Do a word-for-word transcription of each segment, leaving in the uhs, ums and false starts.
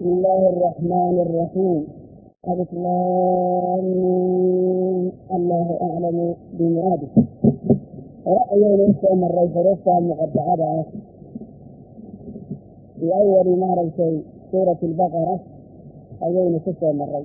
بسم الله الرحمن الرحيم. ألف لام ميم. الله أعلم بمراده. رأيين يوم مرة فرصة مقطعة في أول مرة في سورة البقرة أيين ستة مرة.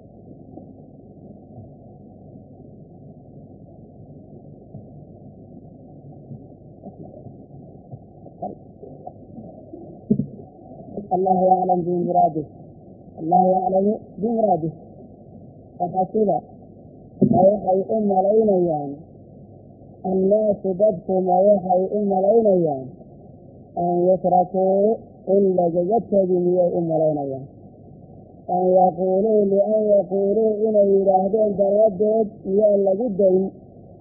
الله يعلم بمراده. الله يعلم بمراده. فحسب ويحي أم العينيان الناس بدكم ويحي أم العينيان أن يتركوا إلا جدتهم يا أم العينيان أن يقولوا لأن يقولوا إن يراهدون تردد يا الله جدهم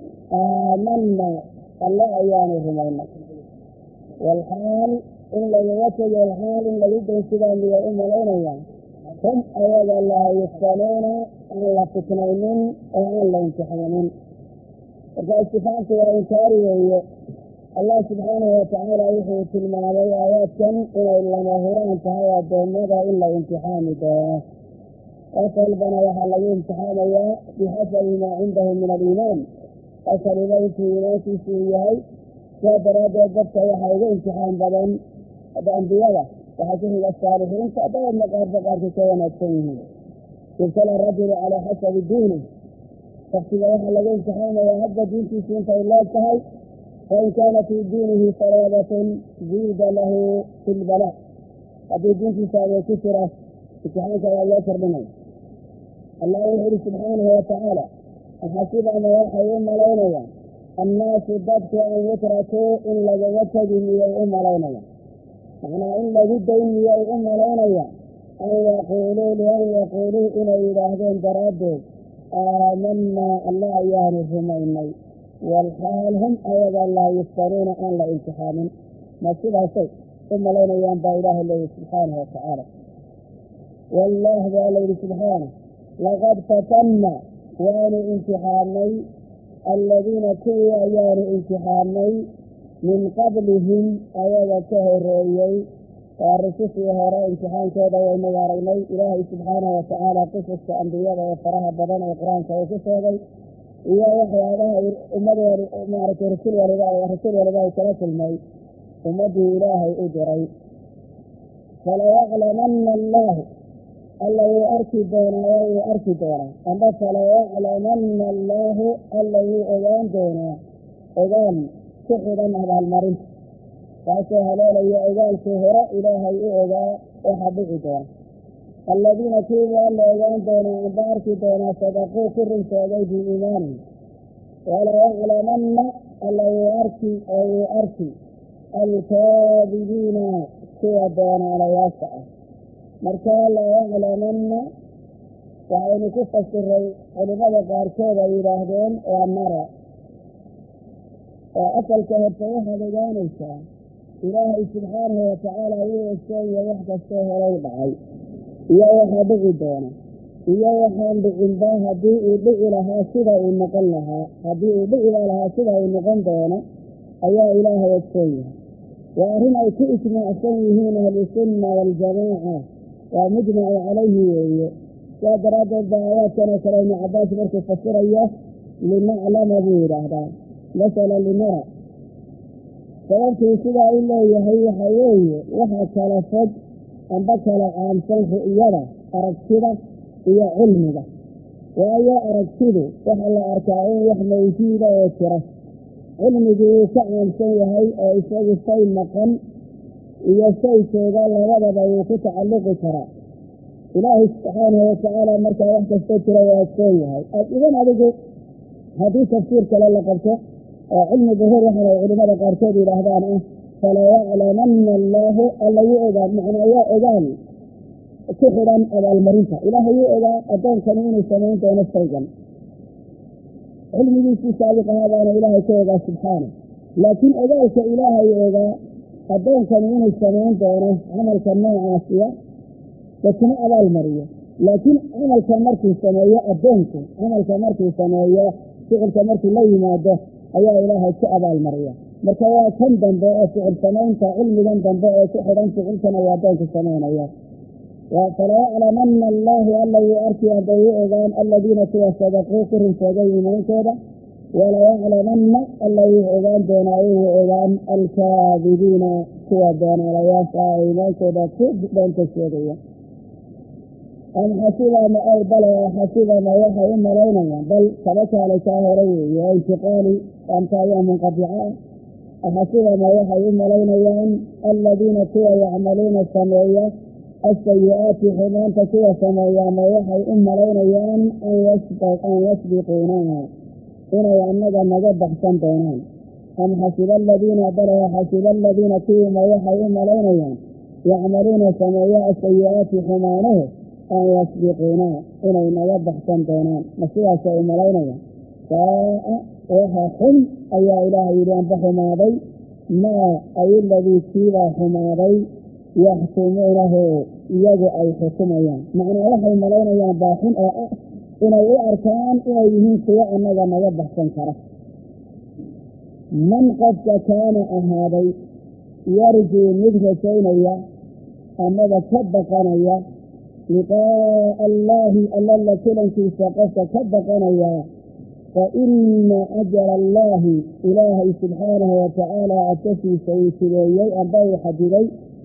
آمنا الله أيانهم عنا والحال إلا يوتج الحال إلا جدهم سبان يا أم العينيان هم أيضا لا يفتنون أن لا فتنين وأن لا يمتحنين. فاستفعلت وإنكاري وهي الله سبحانه وتعالى يحيي في المعنى آيات كم إلا مهوران فهي الدومة إلا امتحان دونه وصلبنا وحلقوا امتحان بحسب ما عندهم من الإيمان أصل بيت ناسي سيئي فدراد الضبط يحيي امتحان بدن بأنبياء وحسنه الصالحين فأدوى المقار فقار كيوانا السنين يبتلى الرجل على حسب دينه فاحتبا يحلقوا امتحان وهب دينتي سنة الله تهي فإن كان في دينه صلابة زيد له في البلاء أبي دينتي سابق كثرة امتحانك وياتر منه. الله يقول سبحانه وتعالى أحسب أن يحيي يوم علينا الناس ضبط أن يتركوا إلا جوتهم يوم علينا معنى إلا جد إني يوم علينا أن يقولوا لأن يقولوا إلى إلههم تردد آمنا الله يعرفهم إني والحال هم أيضا لا يفترون أن لا امتحان ما سبع شيء ثم لنا ينبع إله الله سبحانه وتعالى. والله بالله سبحانه لقد فتنا وأن امتحاني الذين كوا أيان امتحاني من قبلهم أيضا كهريي والرسول هراء امتحان كذا ومغاريني إلهي سبحانه وتعالى قصص أنبياء وفرها بدن وقرآن كوكسوغي إيا وحي هذا أمده معركة رسول والداء ورسول والداء ثلاث المي أمده إلهي أجري فلا يعلمن الله الذي أركي دونا وهي أركي دونا أما فلا يعلمن الله الذي أذان دونا أذان سحرا على المريض فأسوى هلال يأذان سهرة إلهي أذان وحبه دونا الذين كيبوا أن أذان دونا وبارك دونا صدقوا كل سوى بإيمانهم ولا يعلمن الذي أركي أو أركي الكاذبين سوى دونا على ياسع مركا لا يعلمن وعين كفة السري ولماذا قال كذا يراهدون والنرى وأصل كهبتوها بجان الشام إلهي سبحانه وتعالى هو الشيء وحده الشيء ريبعي إيا وحا بغي دونا إيا وحا بغنبا هدي بغي لها سبا النقل لها هدي بغي لها سبا النقل دونا أيا إلهي الشيء وهنا كئسنا أسيهين أهل السنة والجماعة ومجمع عليه وقراد الدعوات كان كلام عباس بركة فسرية لنعلم بيرا مثلا لنرى فيمكن سبا إلا يهي حيوي وحا كالفج أن بكال عام سنخ إيانا أركتنا إيا علمنا وإيا أركتنا وحا أركعين وحما يفيدا ويسرة علمي كعام سيهي أو إساء السيد مقام إيا السيد سيقال لغضب وكتعلق كرا إلهي سبحانه وتعالى مركا وحكا استيكرا ويسيهي إذن هذا هذه تفسير كلا لقبته علم ظهور وحنا علماء قارتين إلى هذا فلا يعلمن الله ألا يؤذن معنى يؤذن سحرا على المريضة إلهي يؤذن أدون كمين السمين دون السيجن علمي في سابق هذا أنا إلهي كيغا سبحانه لكن أذلك إلهي يؤذن أدون كمين السمين دون عمل كمين عاصية وكما على المريضة لكن عمل كمركي السمية أدونكم عمل كمركي السمية فعل كمركي لا يماده أيها إلهي كأبا المريضة مركوا كم دنباء فعل سمين كعلم دنباء سحرا فعل كما يادونك السمين أيها فلا يعلمن الله ألا يؤركي أبيئذان الذين كوا صدقوا كرم صدقوا من كذا ولا يعلمن ألا يؤذان دون أيؤذان الكاذبين كوا دون لا يسعى من كذا كذبا تشيريا أم حسب ما أي بل حسب ما يحيى ملينا بل سبك على شاهري وانتقالي أنت يوم قطعاء أحسب ما يحيى ملينا الذين كوا يعملون السمعية السيئات حمان تكوى سمايا ما يحي أم لينيان أن يسبق أن يسبقونها إنا يعنى مجد حسن دونان أم حسب الذين بلوا حسب الذين كوى ما يحي أم لينيان يعملون سمايا السيئات حمانه أن يسبقونها إنا مجد حسن دونان مسيح شيء أم لينيان ساء وها حم أي إله يريد بحمادي ما أي الذي كيوا حمادي يحكمونه يجب أي حكميان معنى وحي ملينيان باحين أو إنه أركان إنه يهين سواء أنه مجد حسن كره من قد كان أهادي يرجو مجد سينيا أماذا كبقانيا لقاء الله ألا كلا في سقفت كبقانيا فإن أجل الله إلهي سبحانه وتعالى أتفي سيسليي أباي حديدي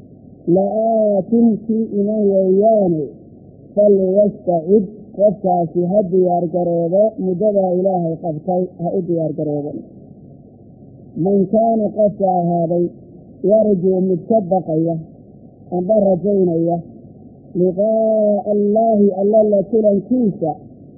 لآتن في إمام وياني فليستعد قفتا في هدي يارجروبا مدبا إلهي قفتي هدي يارجروبا من كان قفتا هذا يرجو متسبقية أبا رجينية لقاء الله ألا كلا كيسا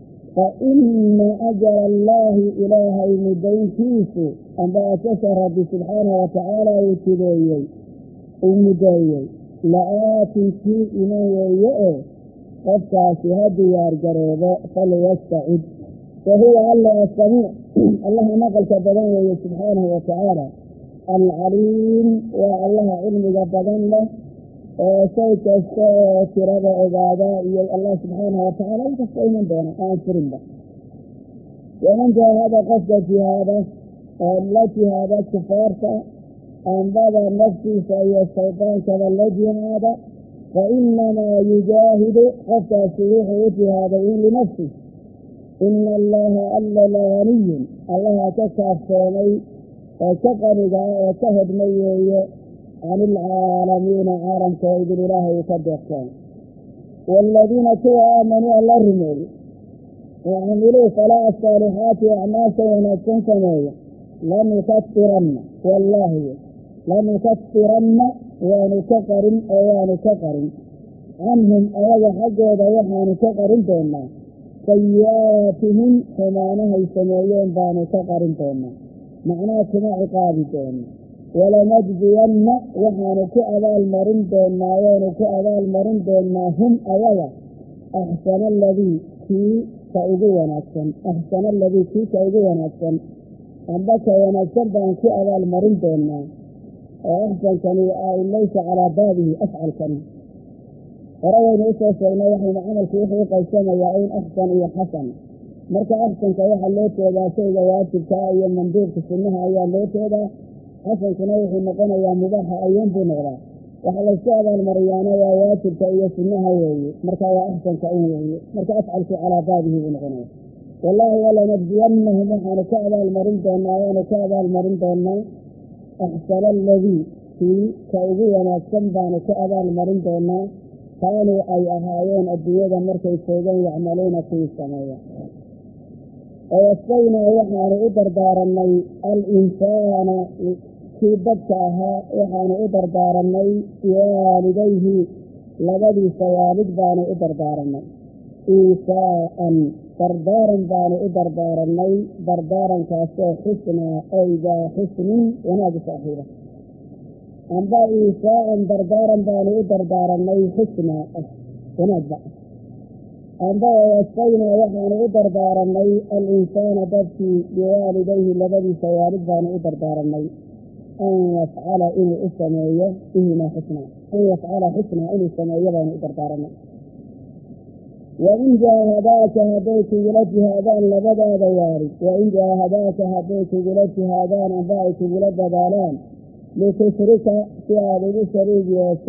فإن أجل الله إلهي مدين كيسو أبا أتسر ربي سبحانه وتعالى يتبيي ومدين لآتي في إمام ويئه قفتا في هدي يارجروبا فليستعد وهو الله السميع الله نقل كبدان سبحانه وتعالى العليم والله علم كبدان له شيء كرب عبادة الله سبحانه وتعالى يتسعين دونه آنسرين له ومن جاهد قصد جهاده التي هذا كفارته أن بعض نفسه فهي الشيطان كذا الذي هذا فإنما يجاهد حتى سيوح جهاده لنفسه إن الله ألا لغني الله تكافوني وكقرد وكهد ميوي عن العالمين عالم كويد الله يصدقون والذين كوا آمنوا الله رمول وعملوا صلاة الصالحات وأعماسا ونفسا سمايا لم يكفرن والله لم يكفرن ونكفرن ونكفرن عنهم أيضا حقا وحا نكفرن دونا سيئاتهم حمانها السمايين بان كفرن دونا معناه كما عقاب دونا ولنجزين وحا نكأذا المرن دونا ونكأذا المرن دونا هم أيضا أحسن الذي في كأذو ونكسن أحسن الذي في كأذو ونكسن عندك ونكسن بان كأذا المرن دونا وأحسن كان ليس على بابه أفعل كان وروي نيسا سينا وحي عمل في وحي قيسان يعين أحسن إيا حسن مركا أحسن كوحا اللوت وذا سيدا واتب كأيا مندوب كسنها أيا اللوت وذا حسن كنوحي مقنا يا مباحة أيام بنغرا وحل السعب المريانا يا واتب كأيا سنها ويهي مركا وأحسن كأيا مركا أفعل على بابه بنغرا والله ولا نجزينهم وحا نكأذا المرين دونا ونكأذا المرين دونا أحسن الذي في كأذو ونكسن بان كأذا المرين دونا كانوا أي أهايون الديادة مركز سيدان يعملون في السماء ويسقينا وحان إدر دارني الإنسان في بدكها وحان إدر دارني والديه لبدي سوالد بان إدر دارني إيساء دردارا بان إدر دارني دردارا كاسو حسنا أيضا حسن ونادي صاحبه أنبا إيساء دردارا بان إدر دارني حسنا ونادي أنبا ويسقينا وحان إدر دارني الإنسان دبكي بوالديه لبدي سوالد بان إدر دارني أن يفعل إنه السماية إنما حسنا أن يفعل حسنا إنه السماية بان إدر دارني وإن جاهداك هديك بلد هذان لبدا دواري وإن جاهداك هديك بلد هذان أبائك بلد بالان لتشرك في هذه الشريك يوسى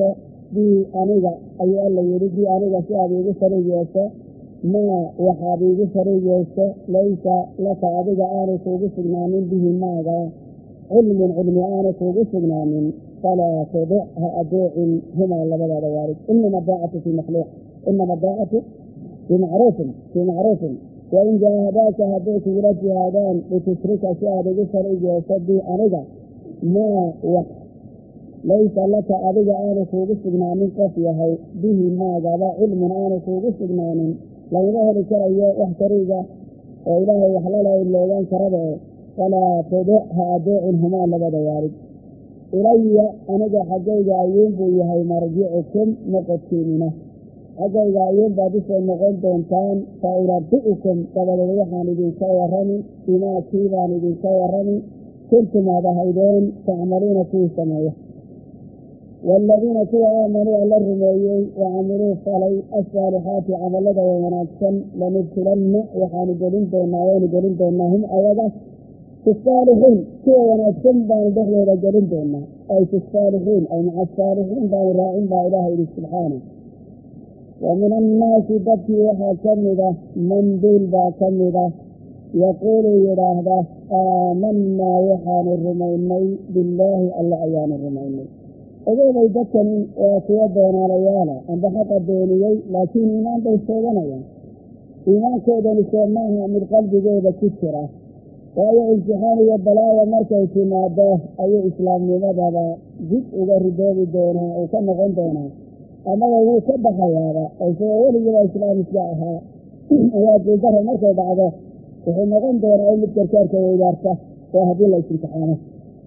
bii aniga ayuu alla yidhi bii aniga si aad iigu sharig yeesho maa waxaad iigu sharig yeesho laysa laka adiga aanay kuugu sugnaanin bihi maaga cilmin cilmi aanay kuugu sugnaanin falaa tudic ha adeecin humaa labadaada waalid. inama daacatu fii makhluuq inama daacatu fii macruufin fii macruufin wain jaahadaaka hadday kugula jihaadaan litushrika si aad igu sharig yeesho bii aniga maa wax laysa laka adiga aanay kuugu sugnaanin qof yahay bihi maagaba cilmin aanay kuugu sugnaanin lagama heli karayo wax shariiga oo ilaahay wax lala loogaan karaba e falaa tudic ha adeecin humaa labada waalid. ilaya aniga xaggayga ayuunbuu yahay marjicukum noqodkiinina xaggayga ayuunbaad usoo noqon doontaan fa unabi'ukum dabadeed waxaan idinka warrami bimaa kii baan idinka warrami kuntum aad ahaydeen tacmaluuna kuwii sameeya. waaladiina kuwa aamanuu alla rumeeyey wacamiluu falay assaalixaati camallada wanaagsan lanudkilanna waxaanu gelin doonaa waanu gelin doonaa hum ayaga fi saalixiin kuwa wanaagsan baanu dhexdooda gelin doonaa ay fi saalixiin ay maca asaalixiin baanu raacin baa ilaaha yidhi subxaana. wa min annaasi dadkii waxaa ka mida man duul baa ka mida yaquulu yidhaahda aamanaa waxaanu rumaynay billaahi alla ayaanu rumaynay. ogeynay dadkani waa kuwa beenaalayaala amba xaqa beeniyey laakiin iimaan bay sheeganayaan. iimaankoodani see maaha mid qalbigooda ku jira, waayo imtixaan iyo balaaya markay timaado ayuu islaamnimadaba dib uga ridoobi doonaa uu ka noqon doonaa amaba wuu ka baxayaaba isagoo weligiiba islaamiska ahaa ayaa guuldaro markay dhacdo wuxuu noqon doonaa in mid karkaarka weydaarta oo haddii la is-imtixaano.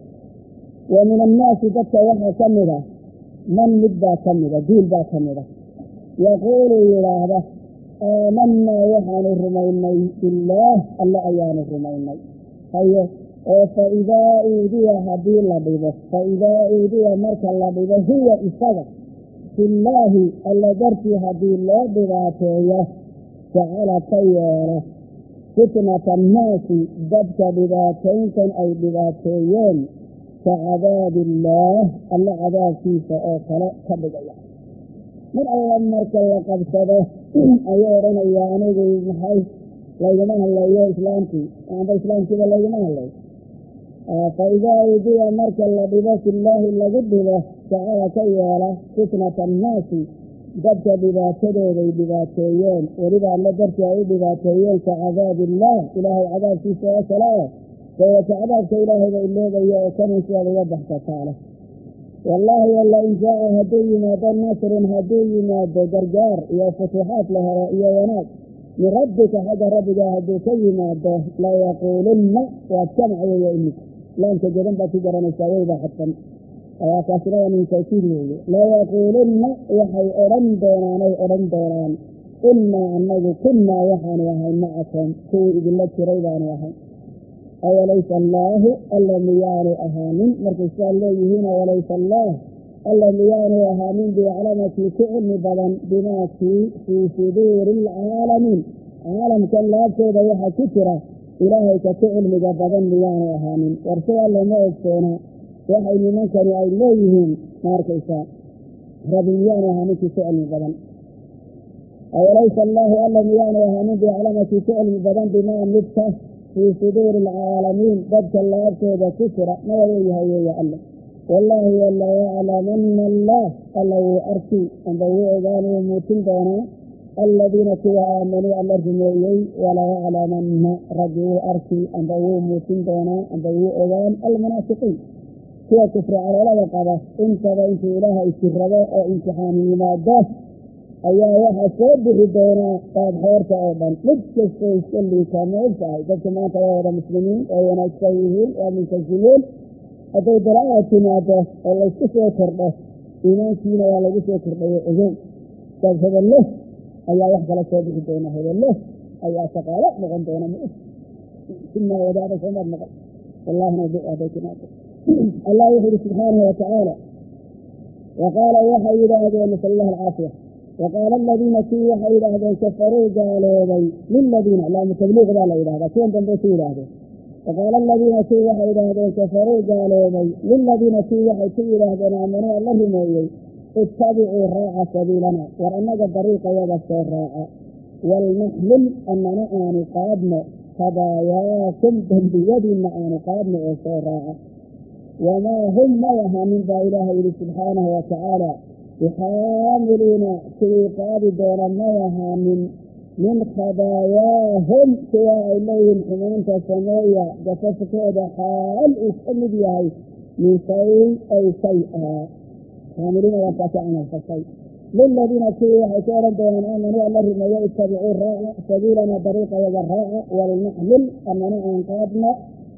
wa min annaasi dadka waxaa ka mida man mid baa ka mida diil baa ka mida yaquulu yidhaahda aamanaa waxaanu rumaynay billaah alla ayaanu rumaynay haye oo fa idaa uudiya haddii la dhibo fa idaa uudiya marka la dhibo huwa isaga fillaahi alla dartii haddii loo dhibaateeyo jacala ka yeela fitnata annaasi dadka dhibaatayntan ay dhibaateeyeen ka cadaabillaah alla cadaabkiisa oo kale ka dhigaya. mar alla marka la qabsado ayuu odhanaya anigu maxay laygama hadlayo islaamkii amba islaamkiiba laygama hadlayo. fa idaa udiya marka la dhibo fillaahi lagu dhibo jacala ka yeela fitnata annaasi dadka dhibaatadooday dhibaateeyeen weliba alla dartii ay u dhibaateeyeen ka cadaabillaah ilaahay cadaabkiisa oo kale o dawata cadaabka ilaahayba iloobayo oo kanan sidaad uga baxsataale. wallaahi alla in jaaca hadduu yimaado nasrun hadduu yimaado gargaar iyo futuuxaad la helo iyo wanaag min rabbika xagga rabbigaa hadduu ka yimaado layaquulunna waad ka macweeya imika laamka jadan baad ku garanaysaa waybaa xadfan ayaa kaasirada min tawkiid weeye. layaquulunna waxay odhan doonaanay odhan doonaan innaa annagu kunnaa waxaanu ahay macakum kuwii idinla jiray baanu ahay. awalaysa allaahu alla miyaanu ahaanin markay sidaa leeyihiin awalaysa allaah alla miyaanu ahaanin biaclamakii ku cilmi badan bimaakii fii suduuri alcaalamiin caalamkan laabtooda waxa ku jira ilaahay ka ku cilmiga badan miyaanu ahaanin. warse alla ma ogsoona waxay nimankani ay leeyihiin ma arkaysaa rabbi miyaanu ahaanin kii ku cilmi badan. awalaysa allaahu alla miyaanu ahaanin biaclamakii ku cilmi badan bimaa midka fii suduuri alcaalamiin dadka laabtooda ku jira maya leeyahay weeya alla. wallaahi alla yaclamanna allaah alla wuu arki amba wuu ogaan wuu muutin doonaa alladiina kuwa aamanuu alla rumeeyey walayaclamanna rabbi wuu arki amba wuu muutin doonaa amba wuu ogaan almunaafiqiin kuwa kufri caloolada qaba intaba intuu ilaaha isirabo oo imtixaan yimaado ayaa waxaa soo bixi doonaa qaadxoorta oo dhan mid kastoo iska liitaa ma og tahay dadka maanta waa wada muslimiin oo wanaagsan yihiin waa muntasiluun hadday dalaaa timaado oo laysku soo kordho iimaankiina waa lagu soo kordhayo ogow saas hebelle ayaa wax kala soo bixi doona hebelle ayaa shaqaalo noqon doona ma inaa wadaada somaad noqon wallahina duaday timaado. allah wuxu uhi subxaanahu watacaala waqaala waxay yidhaahdeen nasal allah alcaafiya waqaala aladiina kii waxay yidhaahdeen kafaruu gaaloobay liladiina laamu tabliiq baa la yidhahdaa kuwan dambe ku yidhaahdeen waqaala aladiina kii waxay yidhaahdeen kafaruu gaaloobay liladiina kii waxay ku yidhaahdeen aamanuu alla rumeeyey اتبعوا راعة سبيلنا وأنك طريق يغسى الراعة والنحمل أننا آن قادنا خباياكم بيدنا آن قادنا وسى الراعة وما هم ميها من ذا إله سبحانه وتعالى بحاملين في قابدون ميها من من خباياهم سواء إليهم حمان تسمية جسفك هذا حال اسمد يهي من شيء أي شيئا حاملين وقطعنا الشيء للذين كيوا حسارا دون آمنوا الله ما يتبعوا الراعة سبيلنا طريق يذا الراعة ولنحمل أننا أنقاذنا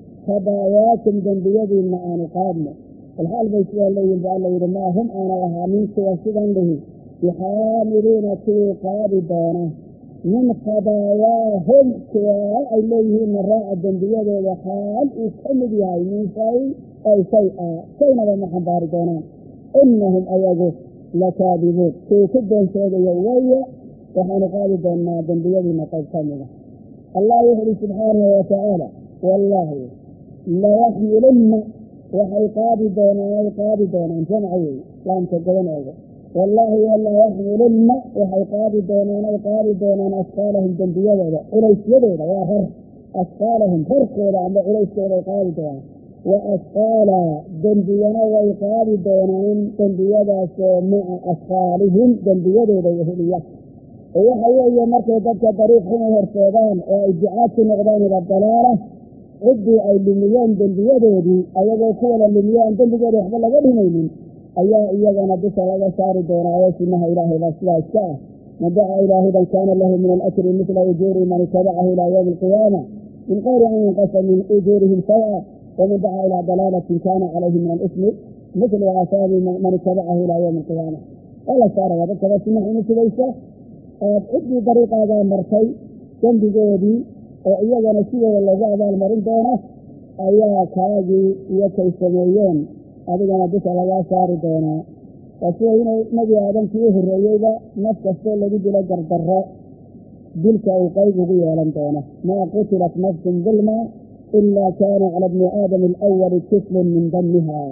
خباياكم جنبيدي ما أنقاذنا الحال بيسوا الليل بأن ما هم أنا وها من سوى سبا به بحاملين في قابدونه من خباياهم سواء إليهم الراعة جنبيدي وحال اسمد يهي من شيء أي شيئا كينا لما حبار دونان إنهم أيضا لكاذبون في كدن سيدة يوية وحان قابدا ما بنديدنا قد كاملة الله يخرج سبحانه وتعالى والله لا يحملن وحي قابدنا ويقابدنا جمعي لام تقلن أيضا والله ولا يحملن وحي قابدنا ويقابدنا أسفالهم بنديدنا إليس يدنا يا هر أسفالهم فرقوا عند إليس يدنا قابدنا وأسفالا دنبينا ويقال دونان دنبيدا مع أسفالهم دنبيدا يهلية وحيوية مركة ذلك طريق هنا هرسودان وإجعاد نقدان الضلالة عدوا أي لميان دنبيدا دي أيضا كولا لميان دنبيدا يحضر لغدهمين أيها إيضا نبسا وغسار دونا ويسمها إلهي بسلا الشاء ندعى إلهي من كان له من الأكل مثل أجور من اتبعه إلى يوم القيامة من غير أن ينقسم من أجورهم سواء ومن دعا إلى ضلالة كان عليه من الإثم مثل آثام من اتبعه إلى يوم القيامة ولا صار وذكر سمح مثل ليس ابني طريق هذا مرتي جنب جودي وإيضا نسيه ولا زعب المرين دونه أيها كاجي يكي سميين أبدا بس على صار دونا وسوى هنا نبي آدم فيه الرئيبة نفس الشيء الذي بلا جردراء بلك أوقيد غيالا دونا ما قتلت نفس ظلما إلا كان على ابن آدم الأول كفل من دمها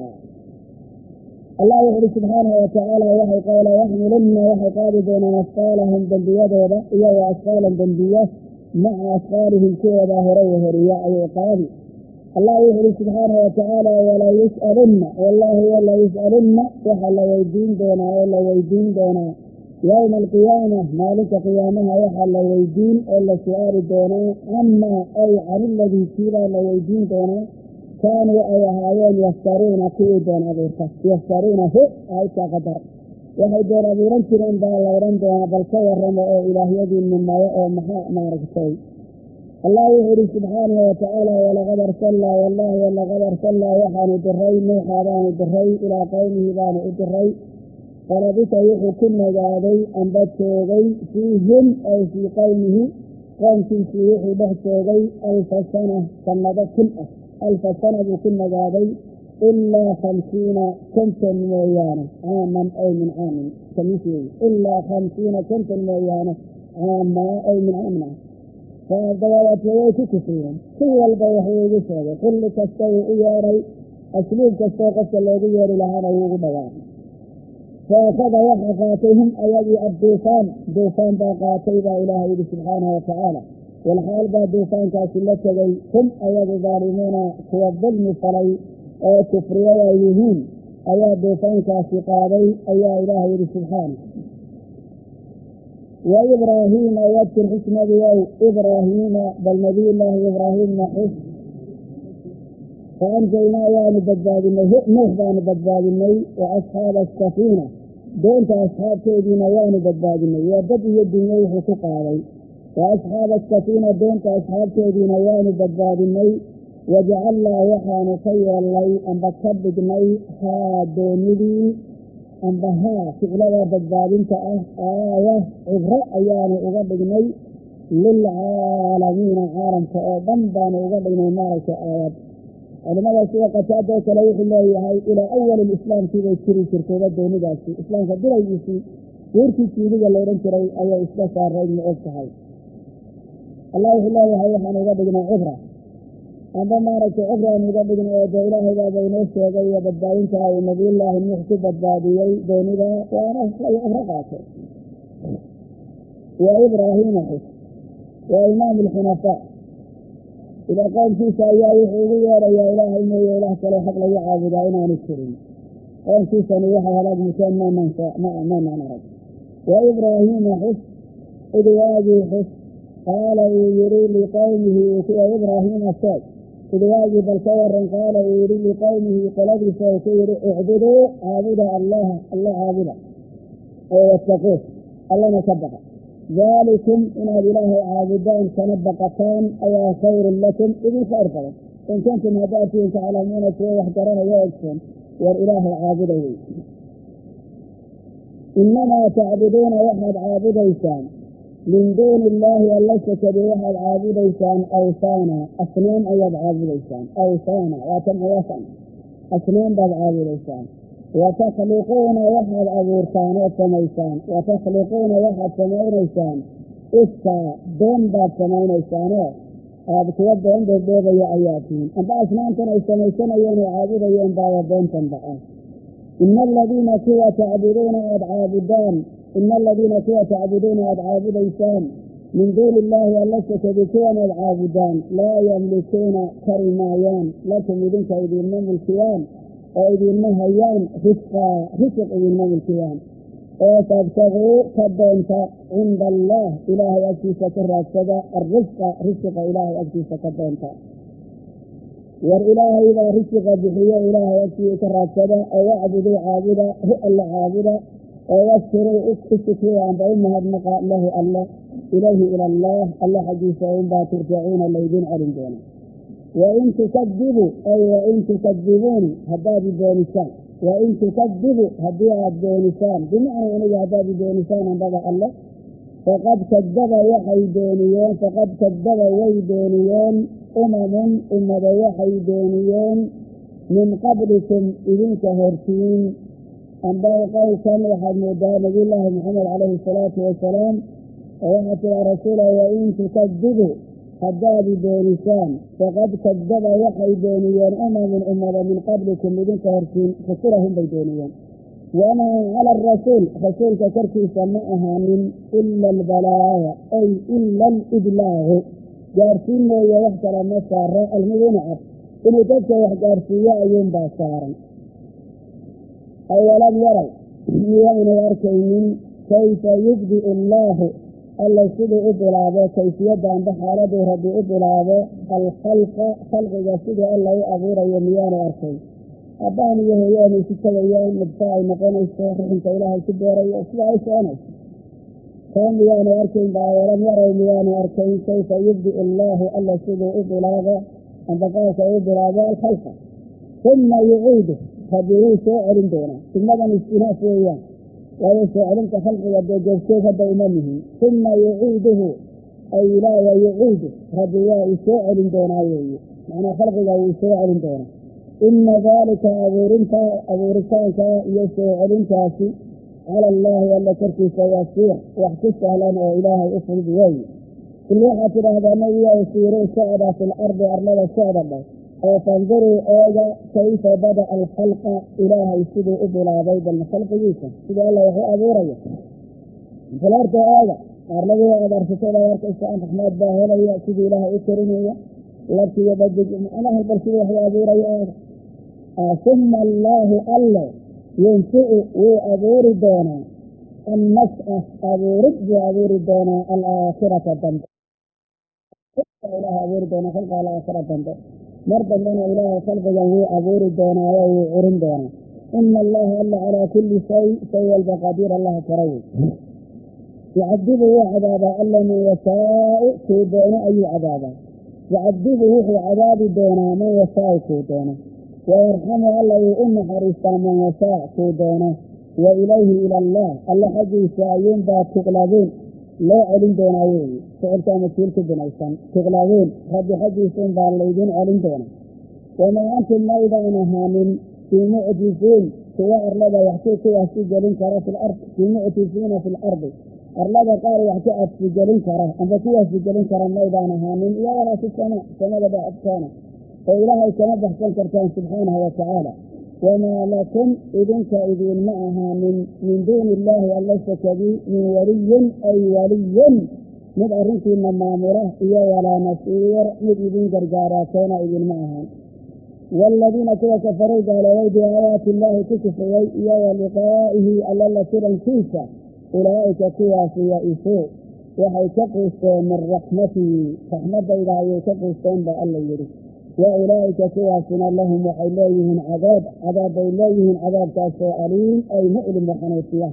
الله يقول سبحانه وتعالى وحي قال يحملن وحي قابضون أسفالهم دنبيا إيا وأسفالا دنبيا مع أسفالهم كوى ظاهري وهرياء وقال الله يقول سبحانه وتعالى ولا يسألن والله ولا يسألن وحل ويدين دونا ولا ويدين دونا يوم القيامة مالك قيامها يحل ويدين ولا سؤال دونا أما أي عن الذي كلا لويدين دونا كانوا أي هايين يفترون كي دونا بيرك يفترون في أي كقدر وحي دونا بيرنشر عند الله ورندونا بل كورنا إله يدين مما يأو محاء ماركتين الله يقول سبحانه وتعالى ولقد أرسلنا والله ولقد أرسلنا وحان دري نوحا بان دري إلى قومه بان دري فلبث يحكم ذلك أن بتوغي فيهم أو في قومه قوم في سيوح بتوغي ألف سنة سنة كلها ألف سنة بكل ذلك إلا خمسين كنتا مليانا عاما أو من عام كمثل إلا خمسين كنتا مليانا عاما أو من عامنا فالضوات ويتي كثيرا كل البيحي بسهل كل كستوي إياري أسلوب كستوي قصة الذي يري لها يغضوان فأخذ وحفاتهم أيدي الدوفان دوفان باقاتي با إلهي سبحانه وتعالى والحال با دوفان كاسلة جي هم أيدي ظالمون هو الظلم فلي كفرية ويهين أيا دوفان كاسقابي أيا إلهي سبحانه وإبراهيم يذكر حسن بيو إبراهيم بل نبي الله إبراهيم نحس فأنجينا يا مبداد النبي نهضى مبداد النبي وأصحاب السفينة دونت أصحاب كيدين يا مبداد النبي وبدي الدنيا حقوق علي وأصحاب السفينة دونت أصحاب كيدين يا مبداد النبي وجعلنا وحان خير اللي أن بكبد النبي هادوني أن بها فعلا بدبادين كأه آية إغراء أيان أغبقني للعالمين عالم كأبن بان أغبقني مارك آيات ولماذا سوى قتادة كليح الله هاي إلى أول الإسلام في بيشتري شركة دوني داسي إسلام كبيرا يسي ويركي تيري اللي رنشري أي إسلام صار رجل أوسط هاي الله الله هاي وحان أغبقنا عبرة amba maaragtay cibraan uga dhigna oo dee ilaahaybaaba inoo sheegay iyo badbaadinta ay nabiyullaahi nuux ku badbaadiyey doonida waana laga cibro qaatay. waa ibraahiima xus waa imaamu alxunafaa ilaa qoomkiisa ayaa wuxuu ugu yeerayaa ilaahay mooye ilaah kaloo xaq lagu caabudaa inaanu jirin. qoomkiisani waxay halaag muteen maanaan arag. waa ibraahiima xus id waagii xus qaala uu yihi liqowmihi waa ibraahiima sheeg id waagii bal ka waran qaala uu yihi liqowmihi qoladiisa uu ku yihi icbuduu caabuda allaha alla caabuda oo wattaquuh allana ka baqa daalikum inaad ilaahay caabudaan kana baqataan ayaa khayrun lakum idin khayr badan in kuntum haddaad tihiin taclamuuna kuwa wax garanaya ogsoon war ilaahay caabuda wey. inamaa tacbuduuna waxaad caabudaysaan min duuni illaahi alla sakadii waxaad caabudaysaan awsaana asnaam ayaad caabudaysaan awsaana waa tamciyasan asnaam baad caabudaysaan watakhliquuna waxaad abuurtaan ood samaysaan watakhliquuna waxaad samaynaysaan iskaa been baad samaynaysaanoo aad kuwa been dheedheegaya ayaa tihiin amba asnaamtan ay samaysanayeen oo caabudayeen baaba beentanba ah. ina aladiina kuwa tacbuduuna aad caabudaan ina aladiina kuwa tacbuduuna aad caabudaysaan min duuni illaahi alla sakadi kuwan aad caabudaan laa yamlikuuna kari maayaan lakum idinka idinma mulkiyaan oo idinma hayaan risqaa risiq idinma mulkiyaan oo tabtaguu ka doonta cinda allah ilaahay agtiisa ka raadsada arrisqa risiqa ilaahay agtiisa ka doonta. war ilaahay baa risiqa bixiyo ilaahay agtiisa ka raadsada oo wacbuduu caabuda hu alla caabuda oo washkuruu usukuya amba u mahadnaqa lahu alla ilayhi ila allah alla xaggiisa unbaa turjacuuna laydin celin doona. wain tukadibu ay wain tukadibuuni haddaad beenisaan wain tukadibu haddii aad beenisaan bimacnaa aniga haddaad beenisaan ambada alle faqad kadaba waxay beeniyeen faqad kadaba way beeniyeen umamun ummada waxay beeniyeen min qablikum idinka hortiin amba qowlkan waxaad moodaa nabiyullaahi maxamed calayhi salaatu wasalaam oo waxaa tiraa rasuula wain tukadibu haddaad beenisaan faqad kadaba waxay beeniyeen umamun ummada min qablikum idinka hortiin rusulahum bay beeniyeen. wamaa cala arasuul rasuulka korkiisa ma ahaanin ila albalaaga ay ila alidlaagu gaarsiin mooye wax kale ma saara almubiina cad inuu dadka wax gaarsiiyo ayuunbaa saaran. awalam yarow miyaanay arkaynin kayfa yubdiu allaahu alla siduu u bilaabo kayfiyadda amba xaaladuu rabbi u bilaabo alkhalqa khalqiga siduu alla u abuurayo miyaanay arkayn. haddaan iyo hooyaanu isu tagayaan midfa ay noqonayso ruxunka ilaahay ku beerayo sida ay soconayso taa miyaanay arkayn ba awalam yarow miyaanay arkayn kayfa yubdiu allaahu alla siduu u bilaabo amba qaabka u bilaabo alkhalqa uma yuciidu rabbi wuu soo celin doonaa sumadan istinaaf weeyaan waayo soo celinta khalqiga dee joogteed hadda uma mihin uma yuciiduhu ay ilaaya yuciidu rabbi waa uu soo celin doonaa weeye macnaa khalqiga wuu soo celin doonaa. ina daalika abuurinta abuuritaanka iyo soo celintaasi cala allaahi alla korkiisa yasiir wax ku sahlan oo ilaahay u fudud weeye. kul waxaad tidhaahdaa nabiyow siiruu socda fi lardi arlada socda dhah oo fanduruu ooga kayfa bada'a alkhalqa ilaahay siduu u bilaabay bal khalqigiisa siduu alla wax u abuuraya filarta ooga arladii aad arsatada arkaysa raxmaad baa helaya siduu ilaahay u korinaya labkiiyo badig macnaha bal siduu wax u abuuraya ooga uma allaahu alle yunsiu wuu abuuri doonaa annas'a abuurid buu abuuri doonaa alaakhirata dambe ilaah abuuri doonaa khalqa alaakhira dambe mar dambena ilaahay khalqigan wuu abuuri doonaayo wuu curin doonaa. ina allaha alla calaa kulli shay shay walba qadiir allaha karawey. yucadibu wuu cadaabaa alla man yashaau kuu doono ayuu cadaabaa. yucadibu wuxuu cadaabi doonaa man yashaau kuu doono wayarxamu alla wuu u naxariistaa man yashaa kuu doono wa ilayhi ila allah alla xaggiisa ayuunbaa tuqlabuun loo celin doonaa weeye ficilkaa makiil ku binaysan tuqlabuun rabbi xaggiisun baa laydin celin doona. wamaa antum maydaan ahaanin fii mucjiziin kuwa arlada wax ku kuwaasi gelin kara fi lard fii mucjiziina fi lardi arlada qaar wax ku adsi gelin kara amba kuwaasi gelin kara maydaan ahaanin iyo walaa fi sama samada dhacadkaana وإلهي كما بحثن كرتان سبحانه وتعالى وما لكم إذن كإذن معها من, من دون الله أليس كبي من ولي أي ولي مد أرنتي من مامورة إيا ولا نصير مد إذن قرقاراتون إذن معها والذين كفروا قالوا بآيات الله كفروا إيا ولقائه ألا لسرا كيسا أولئك كياسي يئسوا وحي كقصوا من رحمتي رحمة إلهي كقصوا بألا يريد وأولئك كياسنا لهم وحي إليهم عذاب عذاب إليهم عذاب كاسو أليم أي مؤلم وحنوسية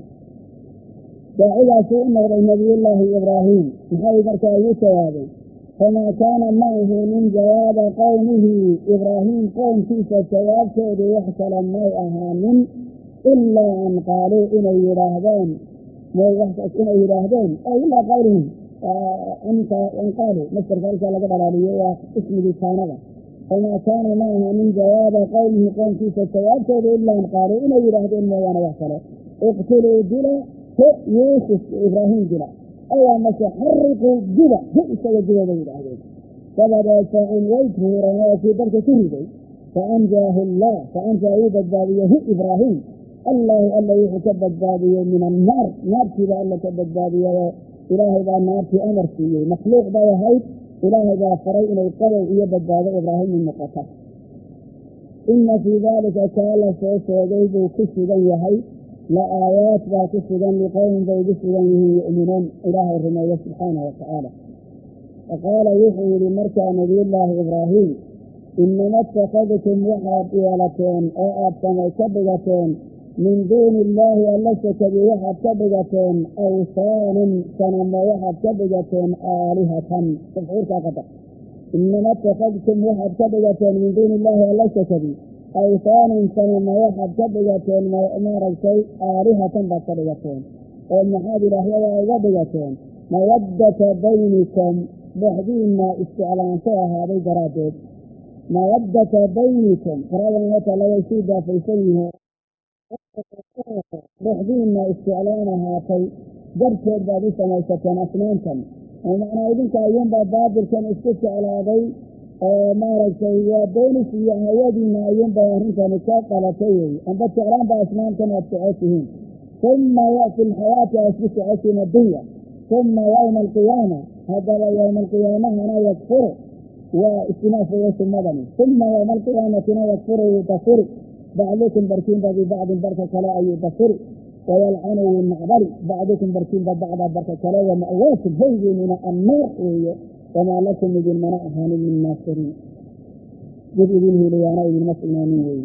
داعي سئنا نبي الله إبراهيم محاي بركة يسوابه فما كان معه من جواب قومه إبراهيم قوم كيف جواب كيد يحصل ما أهانم إلا أن قالوا إن يراهدون ما يحصل إن يراهدون أو إلا قولهم أنت أن قالوا مستر ذلك لقد عليه واسم لسانه فما كان معه من جواب قومه قوم كيف جواب كيد إلا أن قالوا إن يراهدون ما يحصل اقتلوا جلا يوسف إبراهيم جلا أو مسحرقوا جدا جئس وجدا بيد عليه فبدأ فأنويته رماه في بركة تهدي فأنجاه الله فأنجى عيد البابية إبراهيم الله ألا يحكب البابية من النار نار كذا ألا كب البابية إلهي ذا النار في أمر فيه مخلوق ذا يهيد إلهي ذا فريق القرى إيد البابية إبراهيم المقطع إن في ذلك كان سوس وجيب كسدا يهيد لآيات ذا كسدا لقوم ذي كسدا يؤمنون إله الرمية سبحانه وتعالى وقال يحيي لمركع نبي الله إبراهيم إنما اتخذتم وحد إيالتين أو أبتمي كبغتين من دون الله ألسك بوحد كبغتين أوثانا كنما وحد كبغتين آلهة تفعير كاقتا إنما اتخذتم وحد كبغتين من دون الله ألسك بي أوثانا كنما وحد كبغتين ما رجتي آلهة كبغتين ومحاد الأهياء كبغتين مودة بينكم بحدينا استعلان فيها هذه جرادات مودة بينكم فرابنا وتعالى يسيد في سنها بحدينا استعلانها في جرس البابيسة ميسكين أسنانكم ومعنى إذنك أيام بابادر كان استفع على هذه ما رجعي بينس يهيدنا أيام بيهرين كانوا كاقلتين أن بتعلان بأسنانكم وابتعاتهم ثم يأتي الحياة أسفك عسين الدنيا ثم يوم القيامة هذا يوم القيامة أنا يكفر واستناف يوسف المدني ثم يوم القيامة أنا يكفر ويتفر بعضكم بركين ببعض بركة كلا يتفر ويلعنوا المعبر بعضكم بركين ببعض بركة كلا ومأوات الهيج من النار وما لكم من المناعة من الناصرين جد إذنه ليانا إذن مسلمانين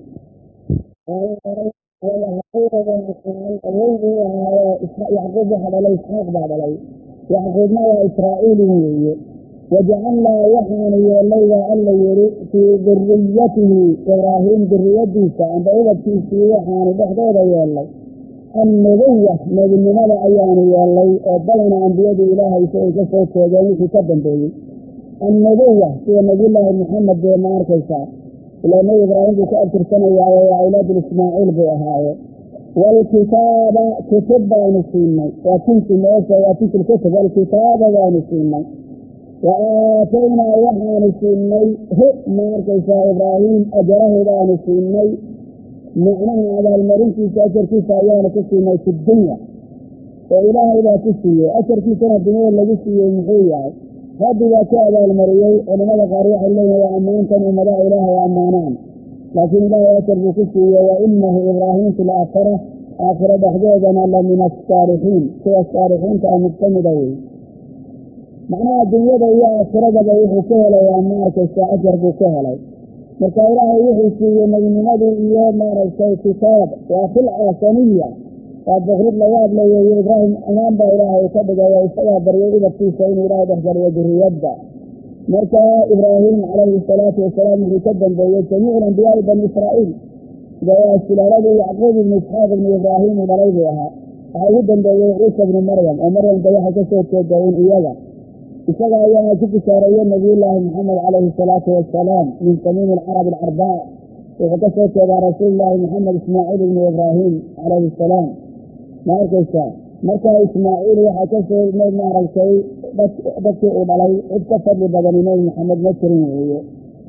يعقوب هذا لا إسحاق بعد لي يعقوب ما إسرائيل وجعلنا وحنا يلي ألا يري في ذريته إبراهيم ذريته عند أولادي في وحنا بحضور يلي النبوة نبي ماذا أيان يلي بلنا عن بيد إله يسوع كسر كجاني في كبن بي النبوة في نبي الله محمد بن ماركيسا لأن إبراهيم بكأثر سنة يا أولاد الإسماعيل بأهاي والكتاب كتب ونسينا وتنس موسى وتنس الكتب والكتاب ونسينا وآتينا وحنا نسينا هو ماركيسا إبراهيم أجره ونسينا معناها على المريض في أجر كيف أيانا كسينا في الدنيا وإله إذا كسيه أجر كيف سنة الدنيا اللي كسيه محيي هذا وكاد المريض ولماذا قريح الليل وأمانتنا ومدى إله وأمانان لكن لا يترك كسيه وإنه إبراهيم في الآخرة آخرة بحجوجنا لمن الصالحين سوى الصالحين كأمكتمدين معناها الدنيا دي آخرة بيحو كهلا وأمانك الساعجر بكهلا مركا إله يحسي من مدى إياه ما رأيته كتاب وفي العاصمية وبغرب لواد لي إبراهيم أمام بإله يتبقى ويستوى بريء إذا في سين إله بحجر وجره يبدأ مركا إبراهيم عليه الصلاة والسلام يتبقى بيد جميع الأنبياء بني إسرائيل جاء السلالة يعقوب بن إسحاق بن إبراهيم وبليبها وعيدا بيد عيسى بن مريم ومريم بيها كسوة تدعون إياها إساق أيام كنت شاريا نبي الله محمد عليه الصلاة والسلام من تميم العرب الأربعة وكسوة تدع رسول الله محمد إسماعيل بن إبراهيم عليه السلام ماركيسا مركا إسماعيل وحكسه من ماركي بكي أبالي اتفد لبدنين محمد مكرين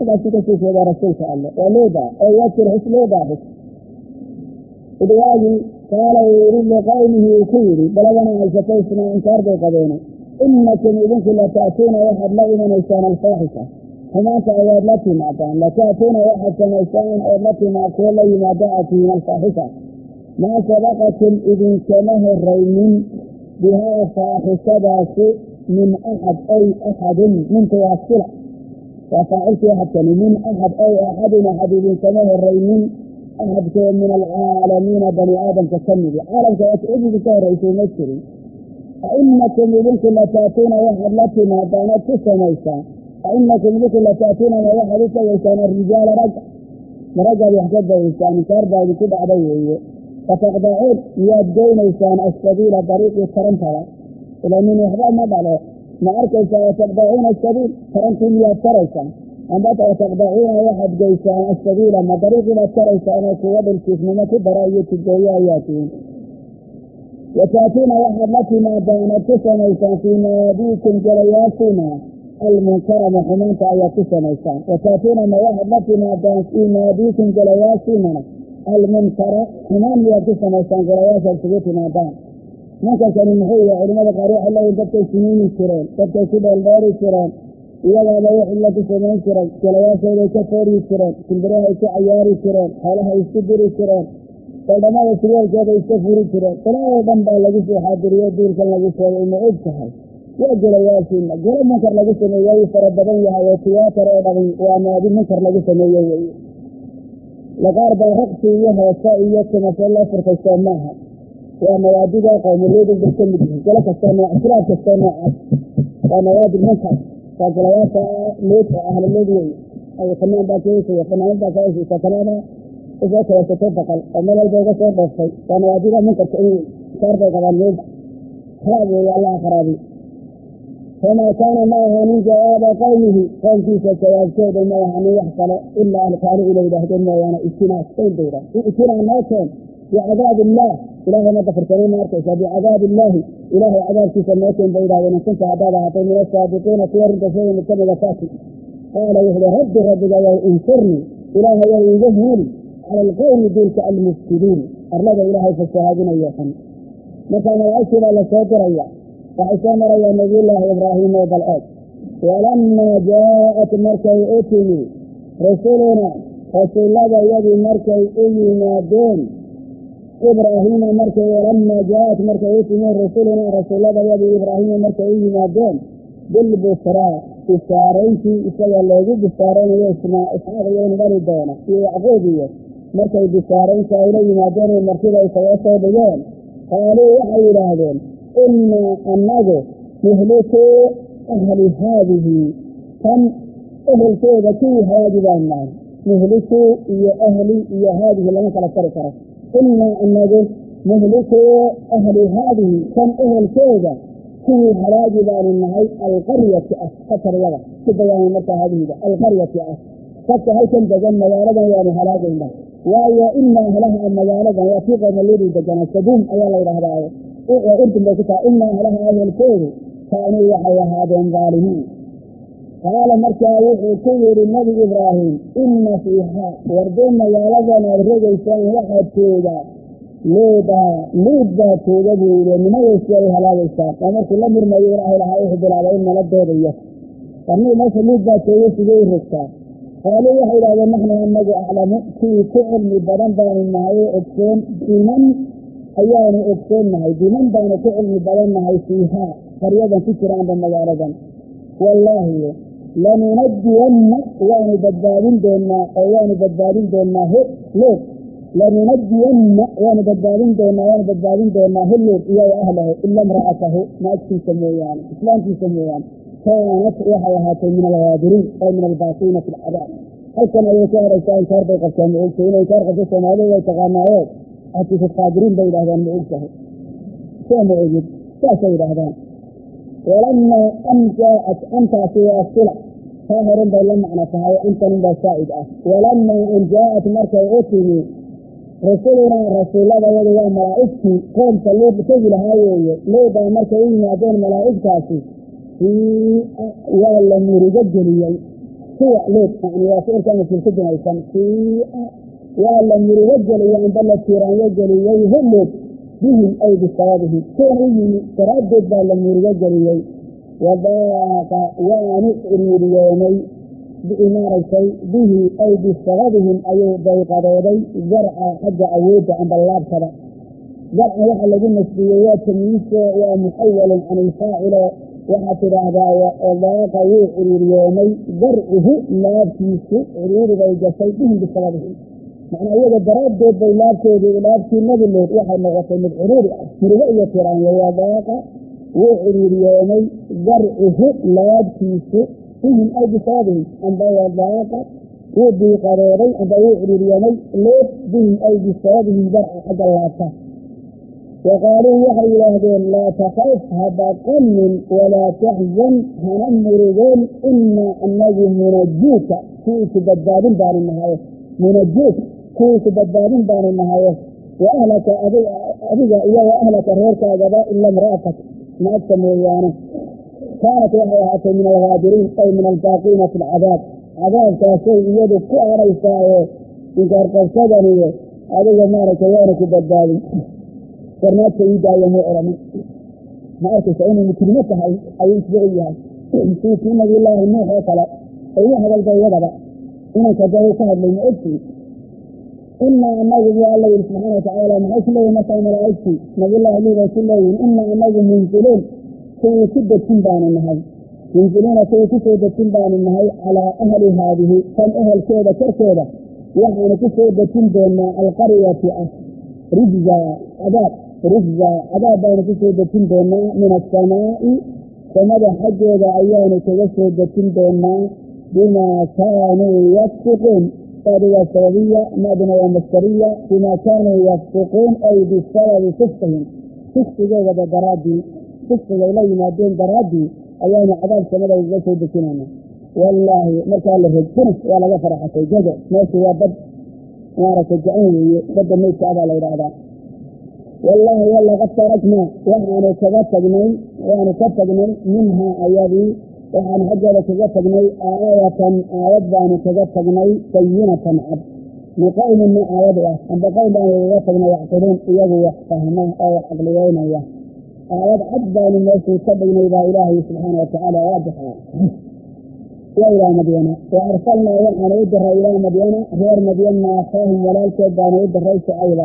sidaas ka sii sheegay rasuulka alle oo leeda oo yakir xisleeda idwaagi qaala yiri liqawmihi kuyiri balagana haysatay isna inkaar bay qabeena innakum idinku la ta'tuuna waxaad la imanaysaan alfaaxisha xumaanta ayaad la timaadaan la ta'tuuna waxaad samaysaan oo la timaa kuwa la yimaada atiina alfaaxisha maa sabaqakum idinkama horaynin bihaa faaxishadaasi min axad ay axadin minta waa sila waa faacilkii axadkani min axad ay axadin axad idinkama horaynin axadkoo min alcaalamiina bani aadamka ka midi caalamka waa cidigi ka horaysay ma jirin ainakum idinku la ta'tuuna waxaad la timaadaan ood ku samaysaan ainakum idinku la ta'tuuna ma waxaad u tagaysaan arijaala ragga maraggaad wax ka dayaysaan inkaar baa idinku dhacda weeye fataqdacuun miyaad goynaysaan asabiila dariiqii tarantada ila nin waxba ma dhalo ma arkaysaa wataqdacuuna asabiil tarantii miyaad taraysaan ambata wataqdacuuna waxaad geysaan asabiila ma dariiqii baad taraysaan oo kuwa dhilkiisnimo ku dara iyo tugooyo ayaa tihin wataatuuna waxaad la timaadaan ood ku samaysaan fii nawaadiikum golayaashiina almunkarama xumaanta ayaad ku samaysaan wataatuuna ma waxaad la timaadaan fii nawaadiikum golayaashiinana almunkara xumaan miyaad ku samaysaan golayaashaad isugu timaadaan munkarkani muxuu yahay culimada qaar waxay leeyihin dadkay siniini jireen dadkay ku dheeldheeri jireen iyagaaba wixii la ku samayn jiray golayaashooday ka fooryi jireen simbirahay ku cayaari jireen xoolahay isku diri jireen daldhamada sirwaalkooda iska furi jireen qolaadoo dhan baa lagu soo xaadiriyo duurkan lagu sheegay ma og tahay waa golayaashiina golo munkar lagu sameeye wuu fara badan yahay oo tiyaatar oo dhami waa naadi munkar lagu sameeye weye laqaar baa raqsi iyo hoose iyo tumasho loo furkaystoo maaha waa nawaadida qowmiyadu bay ka mid yihiin golo kastoo nooc siraad kastoo noocaas waa nawaadi munkar waa golayaasha leed oo ahlaleed wey ay fanaan baa kaysaya fanaanin baa kaysaysa kanaana isoo kaysatay baqal oo meel walba uga soo dhooftay waa nawaadida munkarka in saar bay qabaan meelba kharaab weeye allaha kharaabi famaa kaana ma ahaanin jawaaba qowmihi qoomkiisa jawaabtooda ma ahaanin wax kale ilaa alqaalu ila yidhaahdeen mooyaane itinaa sayn bayra itinaa noo keen bicadaab illaah ilaahay ma dafirsanay ma arkaysaa bicadaab illaahi ilaahay cadaabkiisa noo keen bay yidhahdeen kunta haddaad ahaatay min asaadiqiina kuwa runta sheegay mid kamida faati qaala wuxuuhi rabbi rabbiga way insurnii ilaahay way iga huuli cala alqowmi duulka almufsidiin arlada ilaahay fasahaadinayo xun markaa malaa'igtii baa la soo diraya waxay soo marayaan nabiyullaahi ibraahiim oo bal eeg walamaa jaa-at markay u timi rasuluna rasuulladayadii markay u yimaadeen ibraahiima markay walamaa jaa-at markay u timi rasuluna rasuulladayadii ibraahiima markay u yimaadeen bilbusraa bishaarayntii isaga loogu bishaaraynayo isxaaq iyoin dhali doona iyo yacquub iyo markay bishaaraynta ayla yimaadeen martida isaga soo dhigeen qaaluu waxay yidhaahdeen innaa annagu muhlikuu ahli haadihi tan ehelkeeda kuwii halaagi baan nahay muhlikuu iyo ahli iyo haadihi lama kala fari karo innaa annagu muhlikuu ahli haadihi tan ehelkeeda kuwii halaagi baanu nahay alqaryati ah qasaryada ku dayaana markaa haadihida alqaryati ah dadka halkan degan magaaladan waanu halaagayna waayo inaa ahlaha magaaladan waa kii qoomaladii deganaa saduum ayaa la yidhaahdaaye urdun bay ku tahay inaa ahlaha ahelkoodu kaanuu waxay ahaadeen dhaalimiin qaala markaa wuxuu ku yidhi nebi ibraahim inna fiihaa wardee magaaladan aad rogaysaan waxaad toogaa luudaa luud baa tooga buu yidhi nimadaysi ay halaagaysaan waa markuu la murmayo ilaahay lahaa wuxuu bilaabay in nala doodayo qarnii meesha luud baa tooga sigay rogtaa qaaluu waxay yidhahdeen naxnu anagu aclamu kuwii ku cilmi badan baanu nahay oo ogsoon biman ayaanu ogsoon nahay biman baanu ku cilmi badan nahay fiihaa qaryadan ku jiraanba magaaladan wallaahi lanunadiyanna waanu badbaadin doonaa oo waanu badbaadin doonaa h lood lanunadiyanna waanu badbaadin doonaa waanu badbaadin doonaa h lood iyo wa ahlahu ila imra'atahu naagtiisa mooyaane islaamkiisa mooyaane kaanat waxay ahaatay min alhaadiriin ay min albaasiina fi lcadaab halkan ayay ka horaysaa inkaar bay qabtaa ma ogtahay inay inkaar qabto soomaalida way taqaanaayo atifilqaadiriin bay yidhahdaan ma ogtahay soo ma ogid saasay yidhaahdaan walamaa an jaa-at antaasi waa sila taa horan bay la macno tahay antanin baa saa'id ah walamaa an jaa-at markay u timi rasulunaa rasuulladayadu waa malaa'igtii qoomka luud tegi lahaa weeye luudaa markay u yimaadeen malaa'igtaasi waa la murigo geliyey سوى لوط يعني واسئل كانت في الكتب أيضا سوء ولا مرجل يعني بلد تيران يجل يهم لوط بهم أي بسببهم كانوا تردد ولا مرجل يي وضاق ونسئل اليومي بإمارة به أي بسببهم أي ضيق ضيقي زرع حج أود عند الله كذا زرع واحد الذين السيئات تمييز ومحول عن الفاعل وحفر هذا وضاق وعر اليومي زرعه لا فيس عرور بيجسي بهم بسببهم معنى أيضا الضراب دي بيلاب كيدي ولاب في النبي اللي واحد نغطي من العرور مرغية تران وضاق وعر اليومي زرعه لا فيس فيهم أي بسببهم أن ضاق ودي قراري أن وعر اليومي ليس بهم أي بسببهم زرع حق الله تعالى وقالوا وحي لهذين لا تخاف هذا قم ولا تحزن هنمرغون إنا أنه منجوك كيس بدادين دار النهاية منجوك كيس بدادين دار النهاية وأهلك أبيك إياه وأهلك ريرك أجباء إلا امرأتك ما أتسميانه كانت وحياتي من الغادرين أي من الباقين في العذاب عذاب كاسي يدك كأرى إساءه إن كارك صدني أبيك مارك يارك بدادين فرنات سيدا يوم أرمي ما أركز أين كلمتها أي إسبوعيها في كلمة الله النوح وطلع أي هذا الجواب إن كجاوة سهل من أجل إنا أنه الله سبحانه وتعالى ما أسله مثلا ملائكتي نبي الله عليه وسلم إنا أنه منزلون سوى سدة تنبان النهاي منزلون سوى سدة تنبان النهاي على أهل هذه كان أهل كيدة كركيدة وحنا سدة تنبان القرية رجزة عذاب رجزة عذاب بين سدة تنبان من السماء فماذا حجة أيان كسدة تنبان بما كانوا يفسقون هذه السببية مبنى ومشترية بما كانوا يفسقون أي بسبب فسقهم فسق جواب درادي فسق إليه ما بين درادي أيام عذاب سمدا يجسد بكنانا والله مركا للرجل ولا غفر حتى جزء ماشي وبد وارك الجعين بد الميت كعبا لإرادة والله والله قد تركنا وحنا كذبتنا وحنا كذبتنا منها أيادي وحنا حجر كذبتنا آية آيات بان كذبتنا بينة عبد لقوم من آياتها عند قوم بان كذبتنا يعقلون إياه فهمه أو عقليين إياه آيات عبد بان الناس يتبعون إلى إلهي سبحانه وتعالى واضحا وإلى مدينة وأرسلنا وحنا يدر إلى مدينة غير مدينة أخاهم ولا الكذب بان يدر شعيبا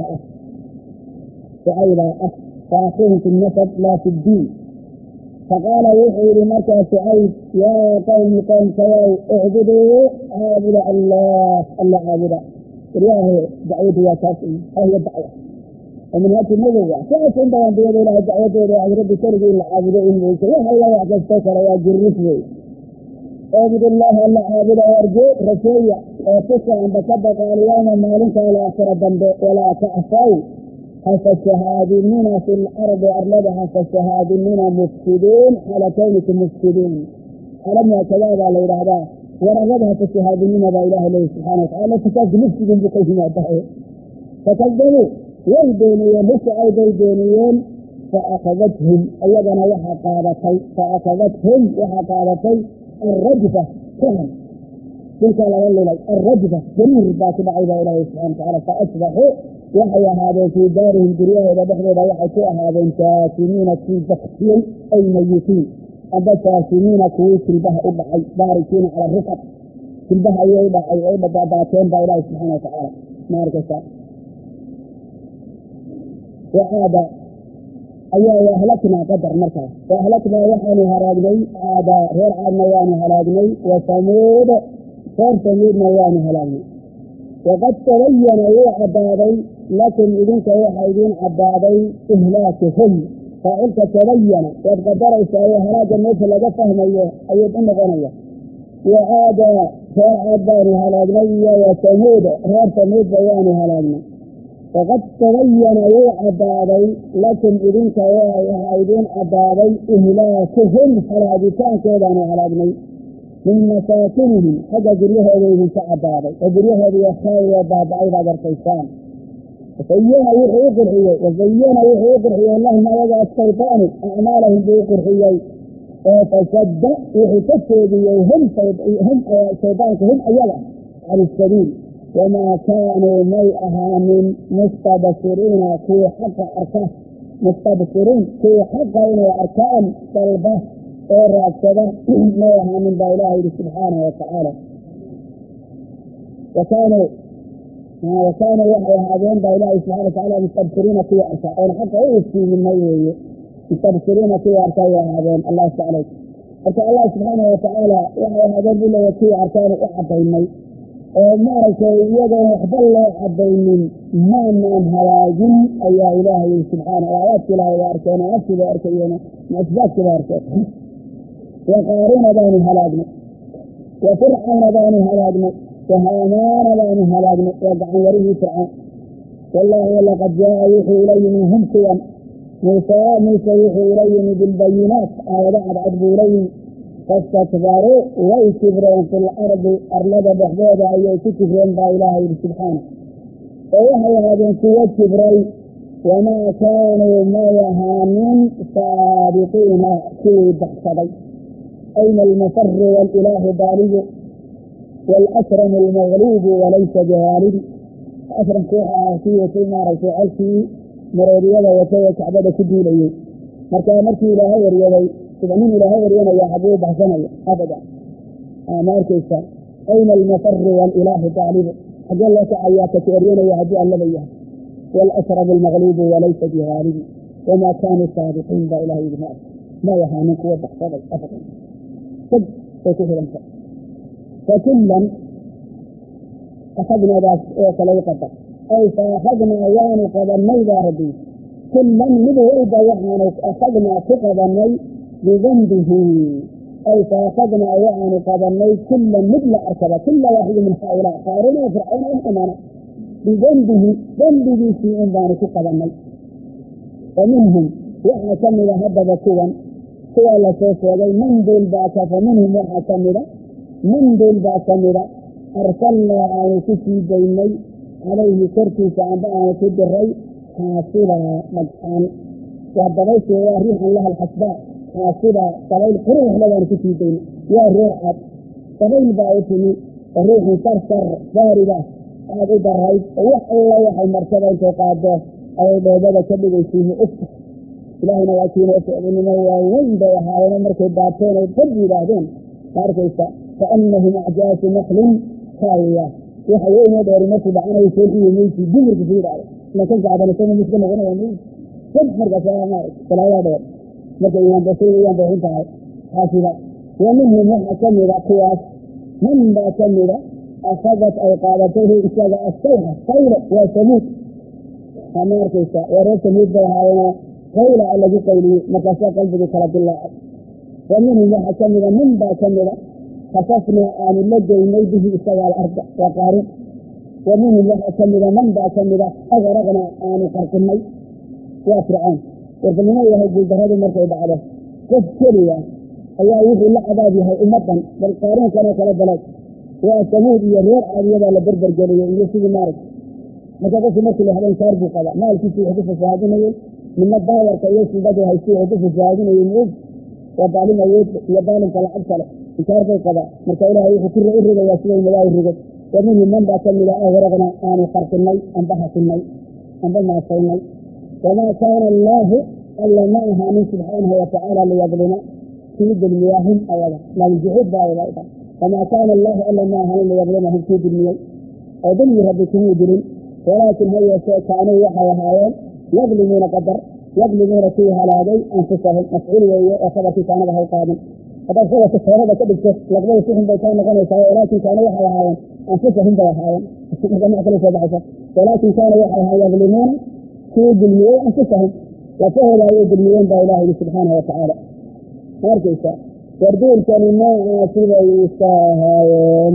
شعيبا فأخوهم في النسب لا في الدين فقال يوحي لمكة شعيب يا قوم قوم سواء اعبدوا عابد الله الله عابد رياه دعوته يا كافي أهل الدعوة ومن هذه النبوة كيف عندما بيد الله دعوته إلى رب سرقوا العابدين بيك يا الله يعجز تكر يا جرسوي اعبد الله الله عابد وارجو رسوليا وتصع عند كبك اليوم مالك على آخر الدنب ولا تعفوا فالشهادين في الأرض أرلدها فالشهادين مفسدون على كونك مفسدون ألم يتلاذى لإرادة ورغبها فالشهادين با إله الله سبحانه وتعالى فتاك مفسد بقيهم أبهي فكذبوا والدينيين بسعوا بالدينيين فأخذتهم أيضا وحقابتي فأخذتهم وحقابتي الرجفة كهم تلك لغلل الرجفة جميل باك بعيدة إله سبحانه وتعالى فأصبحوا وحي هذا في دارهم جرياه إذا بحثوا وحي هذا كاسمين في بخيل أي ميتين أبا كاسمين كويس البهء أبعي باركين على الرفق في البهء يوضع أي عيبة باباتين بإله سبحانه وتعالى مارك السلام وهذا أيها وأهلكنا قدر مركز وأهلكنا وحاني هراجني هذا غير عنا واني هراجني وثمود غير ثمود نواني هراجني وقد تبين وعبادي لكن إذن كوحيدين عبادي إهلاكهم فعلت تبين وقدر إسعيه هراج الناس لقد فهم أيضا أن غنية وعاد فعباني هلاجني وثمود غير ثمود بياني هلاجني وقد تبين وعبادي لكن إذن كوحيدين عبادي إهلاكهم هلاجتان كيداني هلاجني من مساكنهم حاجة جريها إليهم كعبادي وجريها بيخاوي وبعد أيضا برقيسان وزينا وحي قرحية وزينا وحي قرحية اللهم وضع الشيطان أعمالهم بقرحية oo fasadda wixii ka jeediyey hum hum shaydaanka hum ayaga can isabiil wamaa kaanuu may ahaanin mustabsiriina kuwii xaqa arka mustabsiriin kuwii xaqa inay arkaan dalba oo raagsada may ahaanin baa ilaah yidhi subxaanahu watacaala wakaanuu wakaanuu waxay ahaadeen baa ilaahi subxana watacaala mustabsiriina kuwii arka oona xaqa u iftiiminay weeye mustabsiriina kuwii arka ay ahaadeen allah tacala marka allah subxaanahu watacaala waxay ahaadeen buu leeya kuwii arkaanu u cadaynay oo maaragtay iyagoon waxba loo cadaynin maanaan halaagin ayaa ilaahay yii subxaana aayaadka ilaahay baa arkeen oo naftii bay arkayeen mucjizaadkii baa arkeen wa qaaruuna baanu halaagnay wa fircawna baanu halaagnay wa haamaana baanu halaagnay waa gacan yarihii fircawn wallaahi laqad jaa wuxuu ila yimi hum kuwan muuse muuse wuxuu ila yimi bilbayinaat aayado cadcad buu ila yimi fastakbaruu way kibreen fi lardi arlada dhexdeeda ayay ku kibreen baa ilaaha yidhi subxaana oo waxay ahaadeen kuwo kibray wamaa kaanuu may ahaanin saabiqiina kuwii baxsaday ayna almafaru waalilaahu baaligu waalasramu almagluubu walaysa bihaalibi asramku waxa ahaa kii watay maaragtay colkii maroodiyada watay ee kacbada ku duulayey marka markii ilaahay eryaday sida nin ilaahay eryanaya habuu baxsanaya abada ma arkaysa ayna almafaru waalilaahu baaligu xaggee loo kacayaa kaka eryanaya haddii allaba yahay waalasramu almagluubu walaysa bihaalibi wamaa kaanuu saabiqiin baa ilahay yidhi ma may ahaanin kuwa baxsaday abadan sad bay ku xidhanta fakullan akhadnaadaas oo kale u qadar ay faakhadnaa waanu qabannay baa rabbi kullan mid walba waxaanu akhadnaa ku qabannay bidanbihi ay faakhadnaa waxaanu qabannay kullan mid la arkaba kulla waaxidi min haaulaa qaaruna wa fircawna in amana bidanbihi dembigiisii un baanu ku qabannay wa minhum waxaa ka mida haddaba kuwan kuwa la soo sheegay manduul baa ka fa minhum waxaa ka mida manduul baa ka mida arsalnaa aanu ku sii daynay calayhi korkiisa amba aanu ku diray xaasibaa dhagxaan waa dabayshee waa riixan laha alxasbaa xaasibaa dabayl quruuxle baanu ku sii daynay waa ruux cad dabayl baa u timi ruuxin sarsar saariga aad u darayd oo wax alla waxay martaba intay qaado ayay dhoobada ka dhigaysiimi ufta ilaahayna waa kiinoo socdinimo waaweyn bay ahaayeen markay daateen ay dad yidhaahdeen ma arkaysa kaannahum acjaasu naklin kaawiya waxa weynoo dheeri markuu dhacanay soo iyomeysi dumirka ku yidhaahda lakan kacdanasama miska noqonaya m sad markaas salaadaa dheer markay iyaanbasay iyaan booxin tahay xaasiba wa minhum waxaa ka mida kuwaas man baa ka mida akhadat ay qaadatay hu isaga asayha qaylo waa samuud ma arkaysa waa reer samuud bay ahaayeen qayla a lagu qayliyey markaasaa qalbigii kala dilaacay wa minhum waxaa ka mida man baa ka mida khasafnaa aanu la geynay bihi isaga alarda waa qaarin wa minhum waxaa ka mida man baa ka mida agraqnaa aanu qarqinay waa fircawn warbalnimo yahay guuldaradu markay dhacdo qof keliya ayaa wuxuu la cadaab yahay ummadan bal qaaruunkanoo kala balay waa samuud iyo reer caadiyadaa la berbergeliyey iyo sidii maarag marka qofkii markii la habeen kaar buu qaba maalkiisii wuxuu ku fasahaadinayey midna daawarka iyo sidadu haysi wuxuu ku fasahaadinayey muug waa daalim awood iyo daalimka lacag kale inkaar bay qabaa marka ilaahay wuxuu ku u rigayaa siday madaahi rigay wa minhum man baa ka mida agraqna aanu qarqinay amba hasinay amba maasaynay wamaa kaana allaahu alla ma ahaanin subxaanahu watacaala liyadlima kii dulmiyaahum ayada laajuxuud baa ayada wamaa kaana allaahu alla ma ahaanin liyadlimahum kii dulmiyey oo dulmi rabbi kumuu dilin walaakin ha yeeshee kaanuu waxay ahaayeen yadlimuuna qadar yadlimuuna kii halaagay anfusahum mafcuul weeye oo khabarkii kaanada hay qaadin haddaad khabarka soorada ka dhigto laqbada sixin bay kaa noqonaysaa walaakin kaana waxay ahaayeen anfusahum bay ahaayeen marka mac kala soo baxaysa walaakin kaana waxay ahaayeen yadlimuuna kii dulmiyey anfusahum lafahooda ayay dulmiyeen baa ilaah yidhi subxaanahu watacaala ma arkaysa warduulkani noocaasi bay iska ahaayeen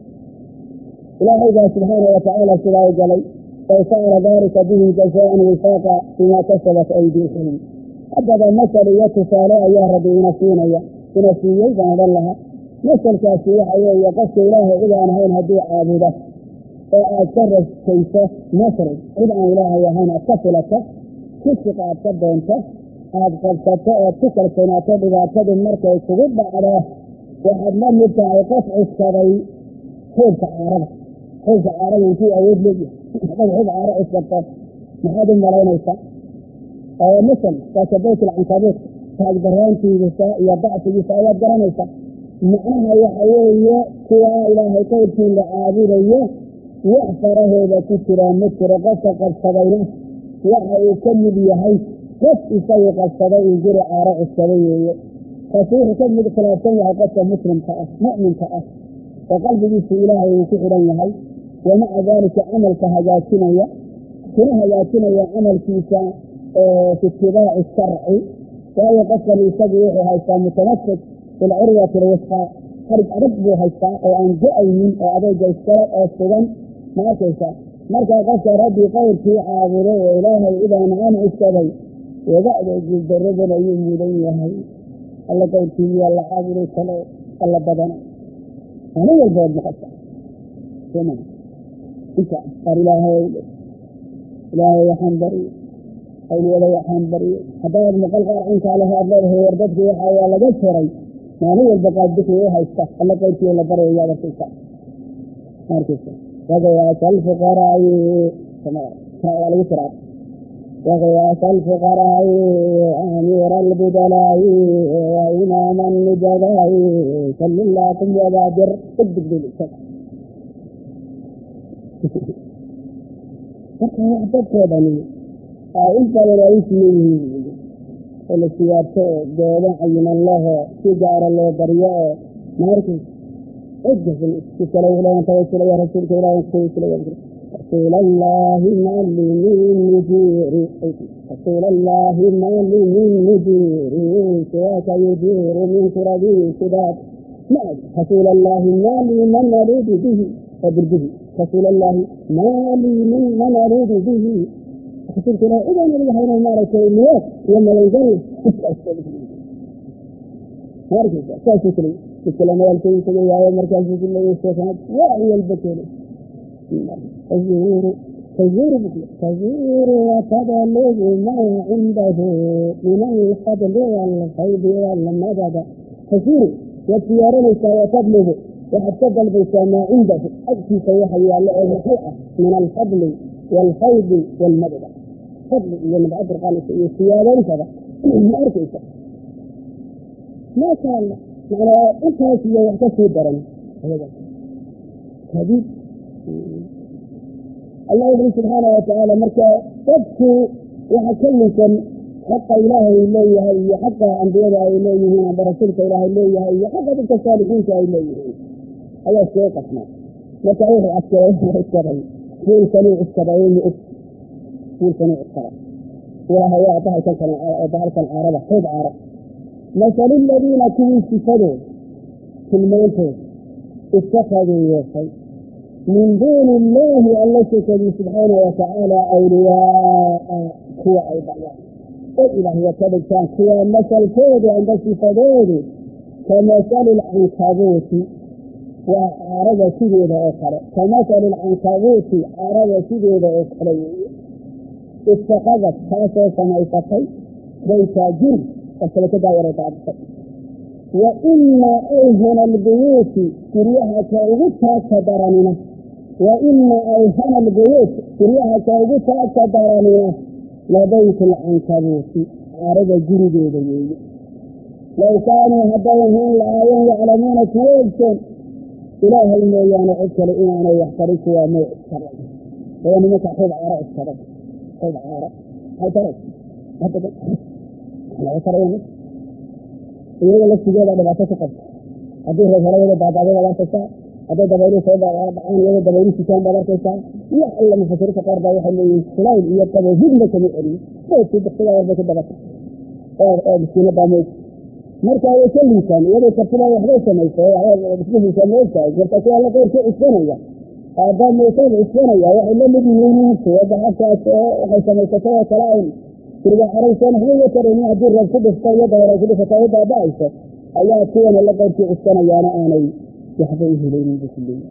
ilaahay baa subxaanahu watacaala sidaa u galay fayfacala daalika bihim jazaan wifaaqa bimaa kasabat aydiihim haddaba masal iyo tusaale ayaa rabbi ina siinaya ina siiyey baan odhan lahaa masalkaasi waxa weeye qofka ilaahay cid aan ahayn hadduu caabudo oo aad ka raskayso nasri cid aan ilaahay ahayn aad ka filato kisiqa aad ka doonto aada qabsato ood ku kalsoonaato dhibaatadu markay kugu dhacdo waxaad la mid tahay qof cuskaday xoogka caarada xoogka caarada intuu awood leeyahay hadaad xoog caaro cuskato maxaad u malaynaysaa oo masal kaasa baytul cankabuut taag daraantiisa iyo dacfigiisa ayaad garanaysaa macnaha waxa weeye kuwaa ilaahay qayrkii la caabudayo wax farahooda ku jiraa ma jiro qofka qabsadayna waxa uu ka mid yahay qof isagu qabsaday in jiri caaro cuskaday weeye kaasi wuxuu ka mid khilaafsan yahay qofka muslimka ah mu'minka ah oo qalbigiisu ilaahay uu ku xidhan yahay wamaca daalika camalka hagaajinaya kuna hagaajinaya camalkiisa fi itibaaci sharci waayo qofkan isagu wuxuu haystaa mutamasik bilcurwati lwusqaa xarig adag buu haystaa oo aan go-aynin oo adayga iskale oo sugan ma arkaysaa markaa qofka rabbi qayrkii caabuday oo ilaahay idaan aan cuskaday wabacda guuldarradan ayuu mudan yahay alla qayrkii miyaa la caabuday kale alla badana ani walbood maqasa soma inta qaar ilaahay ilaahay waxaan bariyo awliyada waxaan bariyo haddaad maqal qaar cinkaa leh aad leedahay war dadkii waxa waa laga jaray maalin walba qaadbikii u haysta alla qayrkii la barayo yaad arkaysa arkaysa وغياث الفقراء waa lagu tiraa وغياث الفقراء أمير البدلاء وإمام النجداء صل اللهم وبادر صدق بالإسلام marka waxdadkoodani inta lalaisleeyihiin oo la siyaarto oo goobo cayiman leho si gaara loo baryo oo maarkis اجهل كلام الله توكل يا رسول الله توكل يا رسول الله ما لي من مدير رسول الله ما لي من مدير سواك يدير من ترابي سداد ما رسول الله ما لي من نريد به فبرده رسول الله ما لي من من نريد به رسول الله إذا نريد هنا ما رسول الله وما الجنة هرجع كاسكري الكلام يلتقي كذا يا مركز كل يستفاد وعي البكر تزور تزور تزور وتبلغ ما عنده من الفضل والخير والمدد تزور وتيارنك وتبلغ وحتى قلبك ما عنده أكفي سيحي على الحقيقة من الفضل والخير والمدد فضل والمدد قال سيارنك هذا ما أركيك ما شاء الله معنى أنت هي يحتسي درن هذا حديث الله سبحانه وتعالى مركا تبكي وحكلكا حق إله إليه هي حق أنبياء إليه هنا برسولك إله إليه هي حق تلك الصالحين إليه هذا الشيء قسمه نتعيه أسكرين وإسكرين كل سنوع السبعين أس كل سنوع السبعين وهو أعطاه كالك العربة حب عرب مثل الذين كنوا استفادوا في المنطق اتخذوا يوحي من دون الله التي سبحانه وتعالى أولياء هو أيضا إله يتبع كان هو مثل فوضي عند استفادوه كمثل العنكبوت وعرض سيدة أخرى كمثل العنكبوت عرض سيدة أخرى اتخذت خاصة سميتقي بيت جن فسلك دائرة عبد وإن أيهن البيوت كريها كأغتها كدراننا وإن أيهن البيوت كريها كأغتها كدراننا لبيت العنكبوت عرض جلد يديه لو كانوا هدوهم الآيين يعلمون كويسا إله الميان عدك لإيمان يحترك وموت السرق وأن متحب عراء السرق حب عراء هاي هذا لا يترون يقول لك تجاه بعد ما تسقط هذه الرجال بعد بعد ما تسقط هذا دبيري سيد عن يوم دبيري سكان بعد تسقط يا الله مفسر فقر ده يحل سلايد يكتب جد كم يقري هو في دخلة وده كده بس أو أو بسينا بعمل مركا يسلم كان يده كتير واحد سنة يسوي بسيط سنة يسوي جرت أقول الله كيف إسمه يا هذا مثال إسمه يا واحد لم يجيني سوى ده حتى هاي سنة يسوي سلايد ترجع عريسان هو ترى أدير ركوب الصيادة ورجل فتاوضع بايسة أيها كون الله قد في السنة يانا آني يحفظه لين بسلين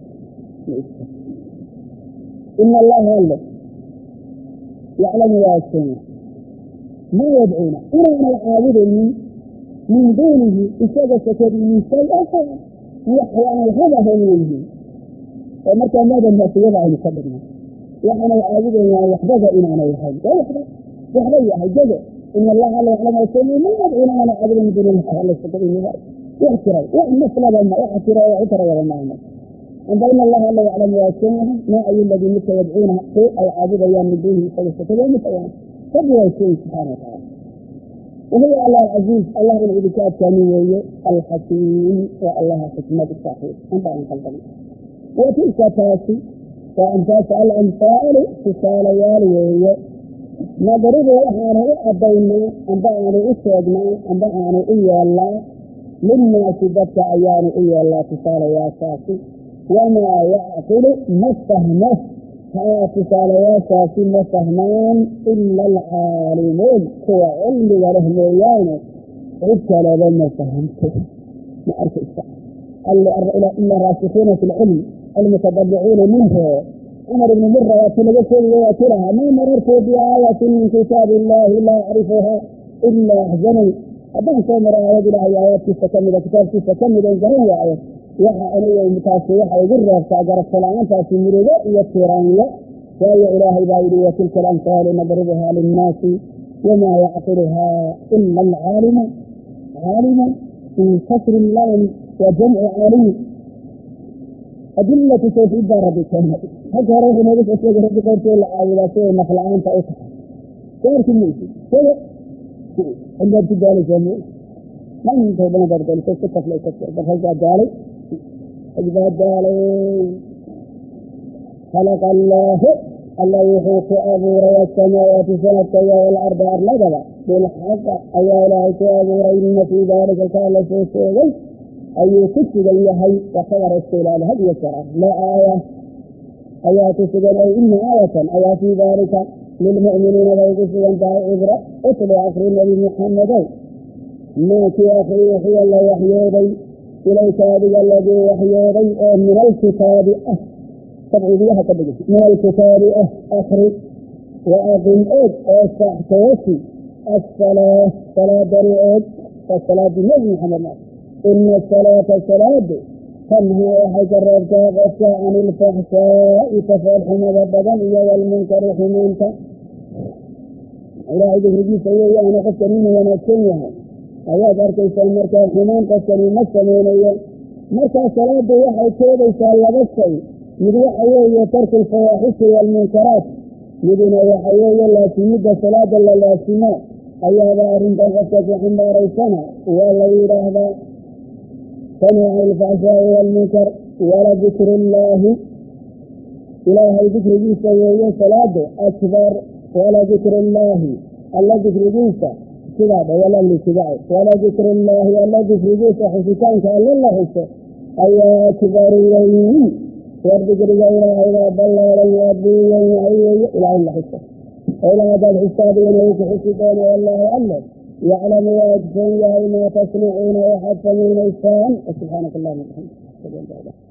إن الله الله يعلم يا سنة ما يدعون إلى أن العابد من دونه إساقة من شيء آخر ويحوى هذا منه ومتى ماذا الناس يضع مصدرنا وحنا العابد يحفظ إلى أن يحفظ ويحفظ يحفظ يحفظ إن الله على يعلم ويسلم ما يدعون أن العابد من دون الله على السبب منه يحترى ومثل ما يحترى ويحترى ويحترى أن الله لا يعلم ويسمعها ما أي الذي مثل يدعونها أو عابد أيام من دونه فلسفة مثلا فهو يسمع سبحانه وتعالى وهو الله العزيز الله من عبكات كامية الحكيم والله حكمة الصحيح أنت عن قلبنا وتلك تاسي وأن تسأل الأمثال تسال يالي نضرب وحانا أبينا أنبعنا إسعدنا أنبعنا إيا الله للناس بك أيان إيا الله تسال يا ساسي وما يعقل ما فهمه ها تسال يا ساسي ما فهمان إلا العالمون هو علم وله ميانه عدك لما فهمته ما أرك إسعاد إلا راسخون في العلم المتبرعون منه عمر بن مرة وتلقى ويأتلها ما مررت بآية من كتاب الله لا أعرفها إلا أحزنني أبان سامر آيات الله آيات تستكمل كتاب تستكمل إنجرية آيات وحا أني المتاسي وحا يقرر فأقر السلام فأسي مريدة يتيرانية ويا إلهي بايدي وتلك الأمثال نضربها للناس وما يعقلها إلا العالم عالم في كسر اللام وجمع عالم أدلة سوف إدارة بكلمة حتى رأينا بس أسلق ربك ورسول العائلة مخلعان فأسح كيف تنميسي كيف عندما تدالي جميع ما من تهبنا بردالي كيف تتفلي كيف تفلي دالي أجبها دالي خلق الله الله يحوق أبور السماوات سنة والأرض أرلدها بالحق أيها إلهي أبور إن في ذلك كان سوء أي كتب اليهي وخبر السلال هذه الشرع لا آية آيات سجن أي إن آية آيات في ذلك للمؤمنين ويقصوا أن تعبر اتل آخر النبي محمد ما في آخر وحي الله وحيودي إليك هذه الذي وحيودي من الكتاب أه طبعا بيها تبقى من الكتاب أه أخر وأقم إذ أستحتوشي الصلاة صلاة دريئة الصلاة بالنبي محمد إن الصلاة الصلاة تنهى وحجر الرجاء عن الفحشاء تفعل حمد البدن والمنكر حمانك إلهي بهرجي سيئة أنا قسمين ونسيها أيها أركيس المركة حمان قسمين مسلمين مركة الصلاة بيحي كيدا إن شاء الله بسي يدوح أيها ترك الفواحش والمنكرات يدونا وحيوه لا تمد الصلاة إلا لا سماء أيها بارن تغفت حمد ريسنا والله هذا تنوع الفحشاء والمنكر ولا ذكر الله إلهي ذكر جيسا وهي صلاة أكبر ولا ذكر الله الله ذكر جيسا كذا ولا اللي كذا ولا ذكر الله الله ذكر جيسا حسيتان كأن الله حسه أي أكبر إليه والذكر غيره إذا ضل عليه وابديه ويعيه إلى الله حسه إلى هذا الحساب ينوك حسيتان والله أعلم يعلم ويجزي ما تصنعون وحتى من الإنسان سبحانك اللهم وبحمدك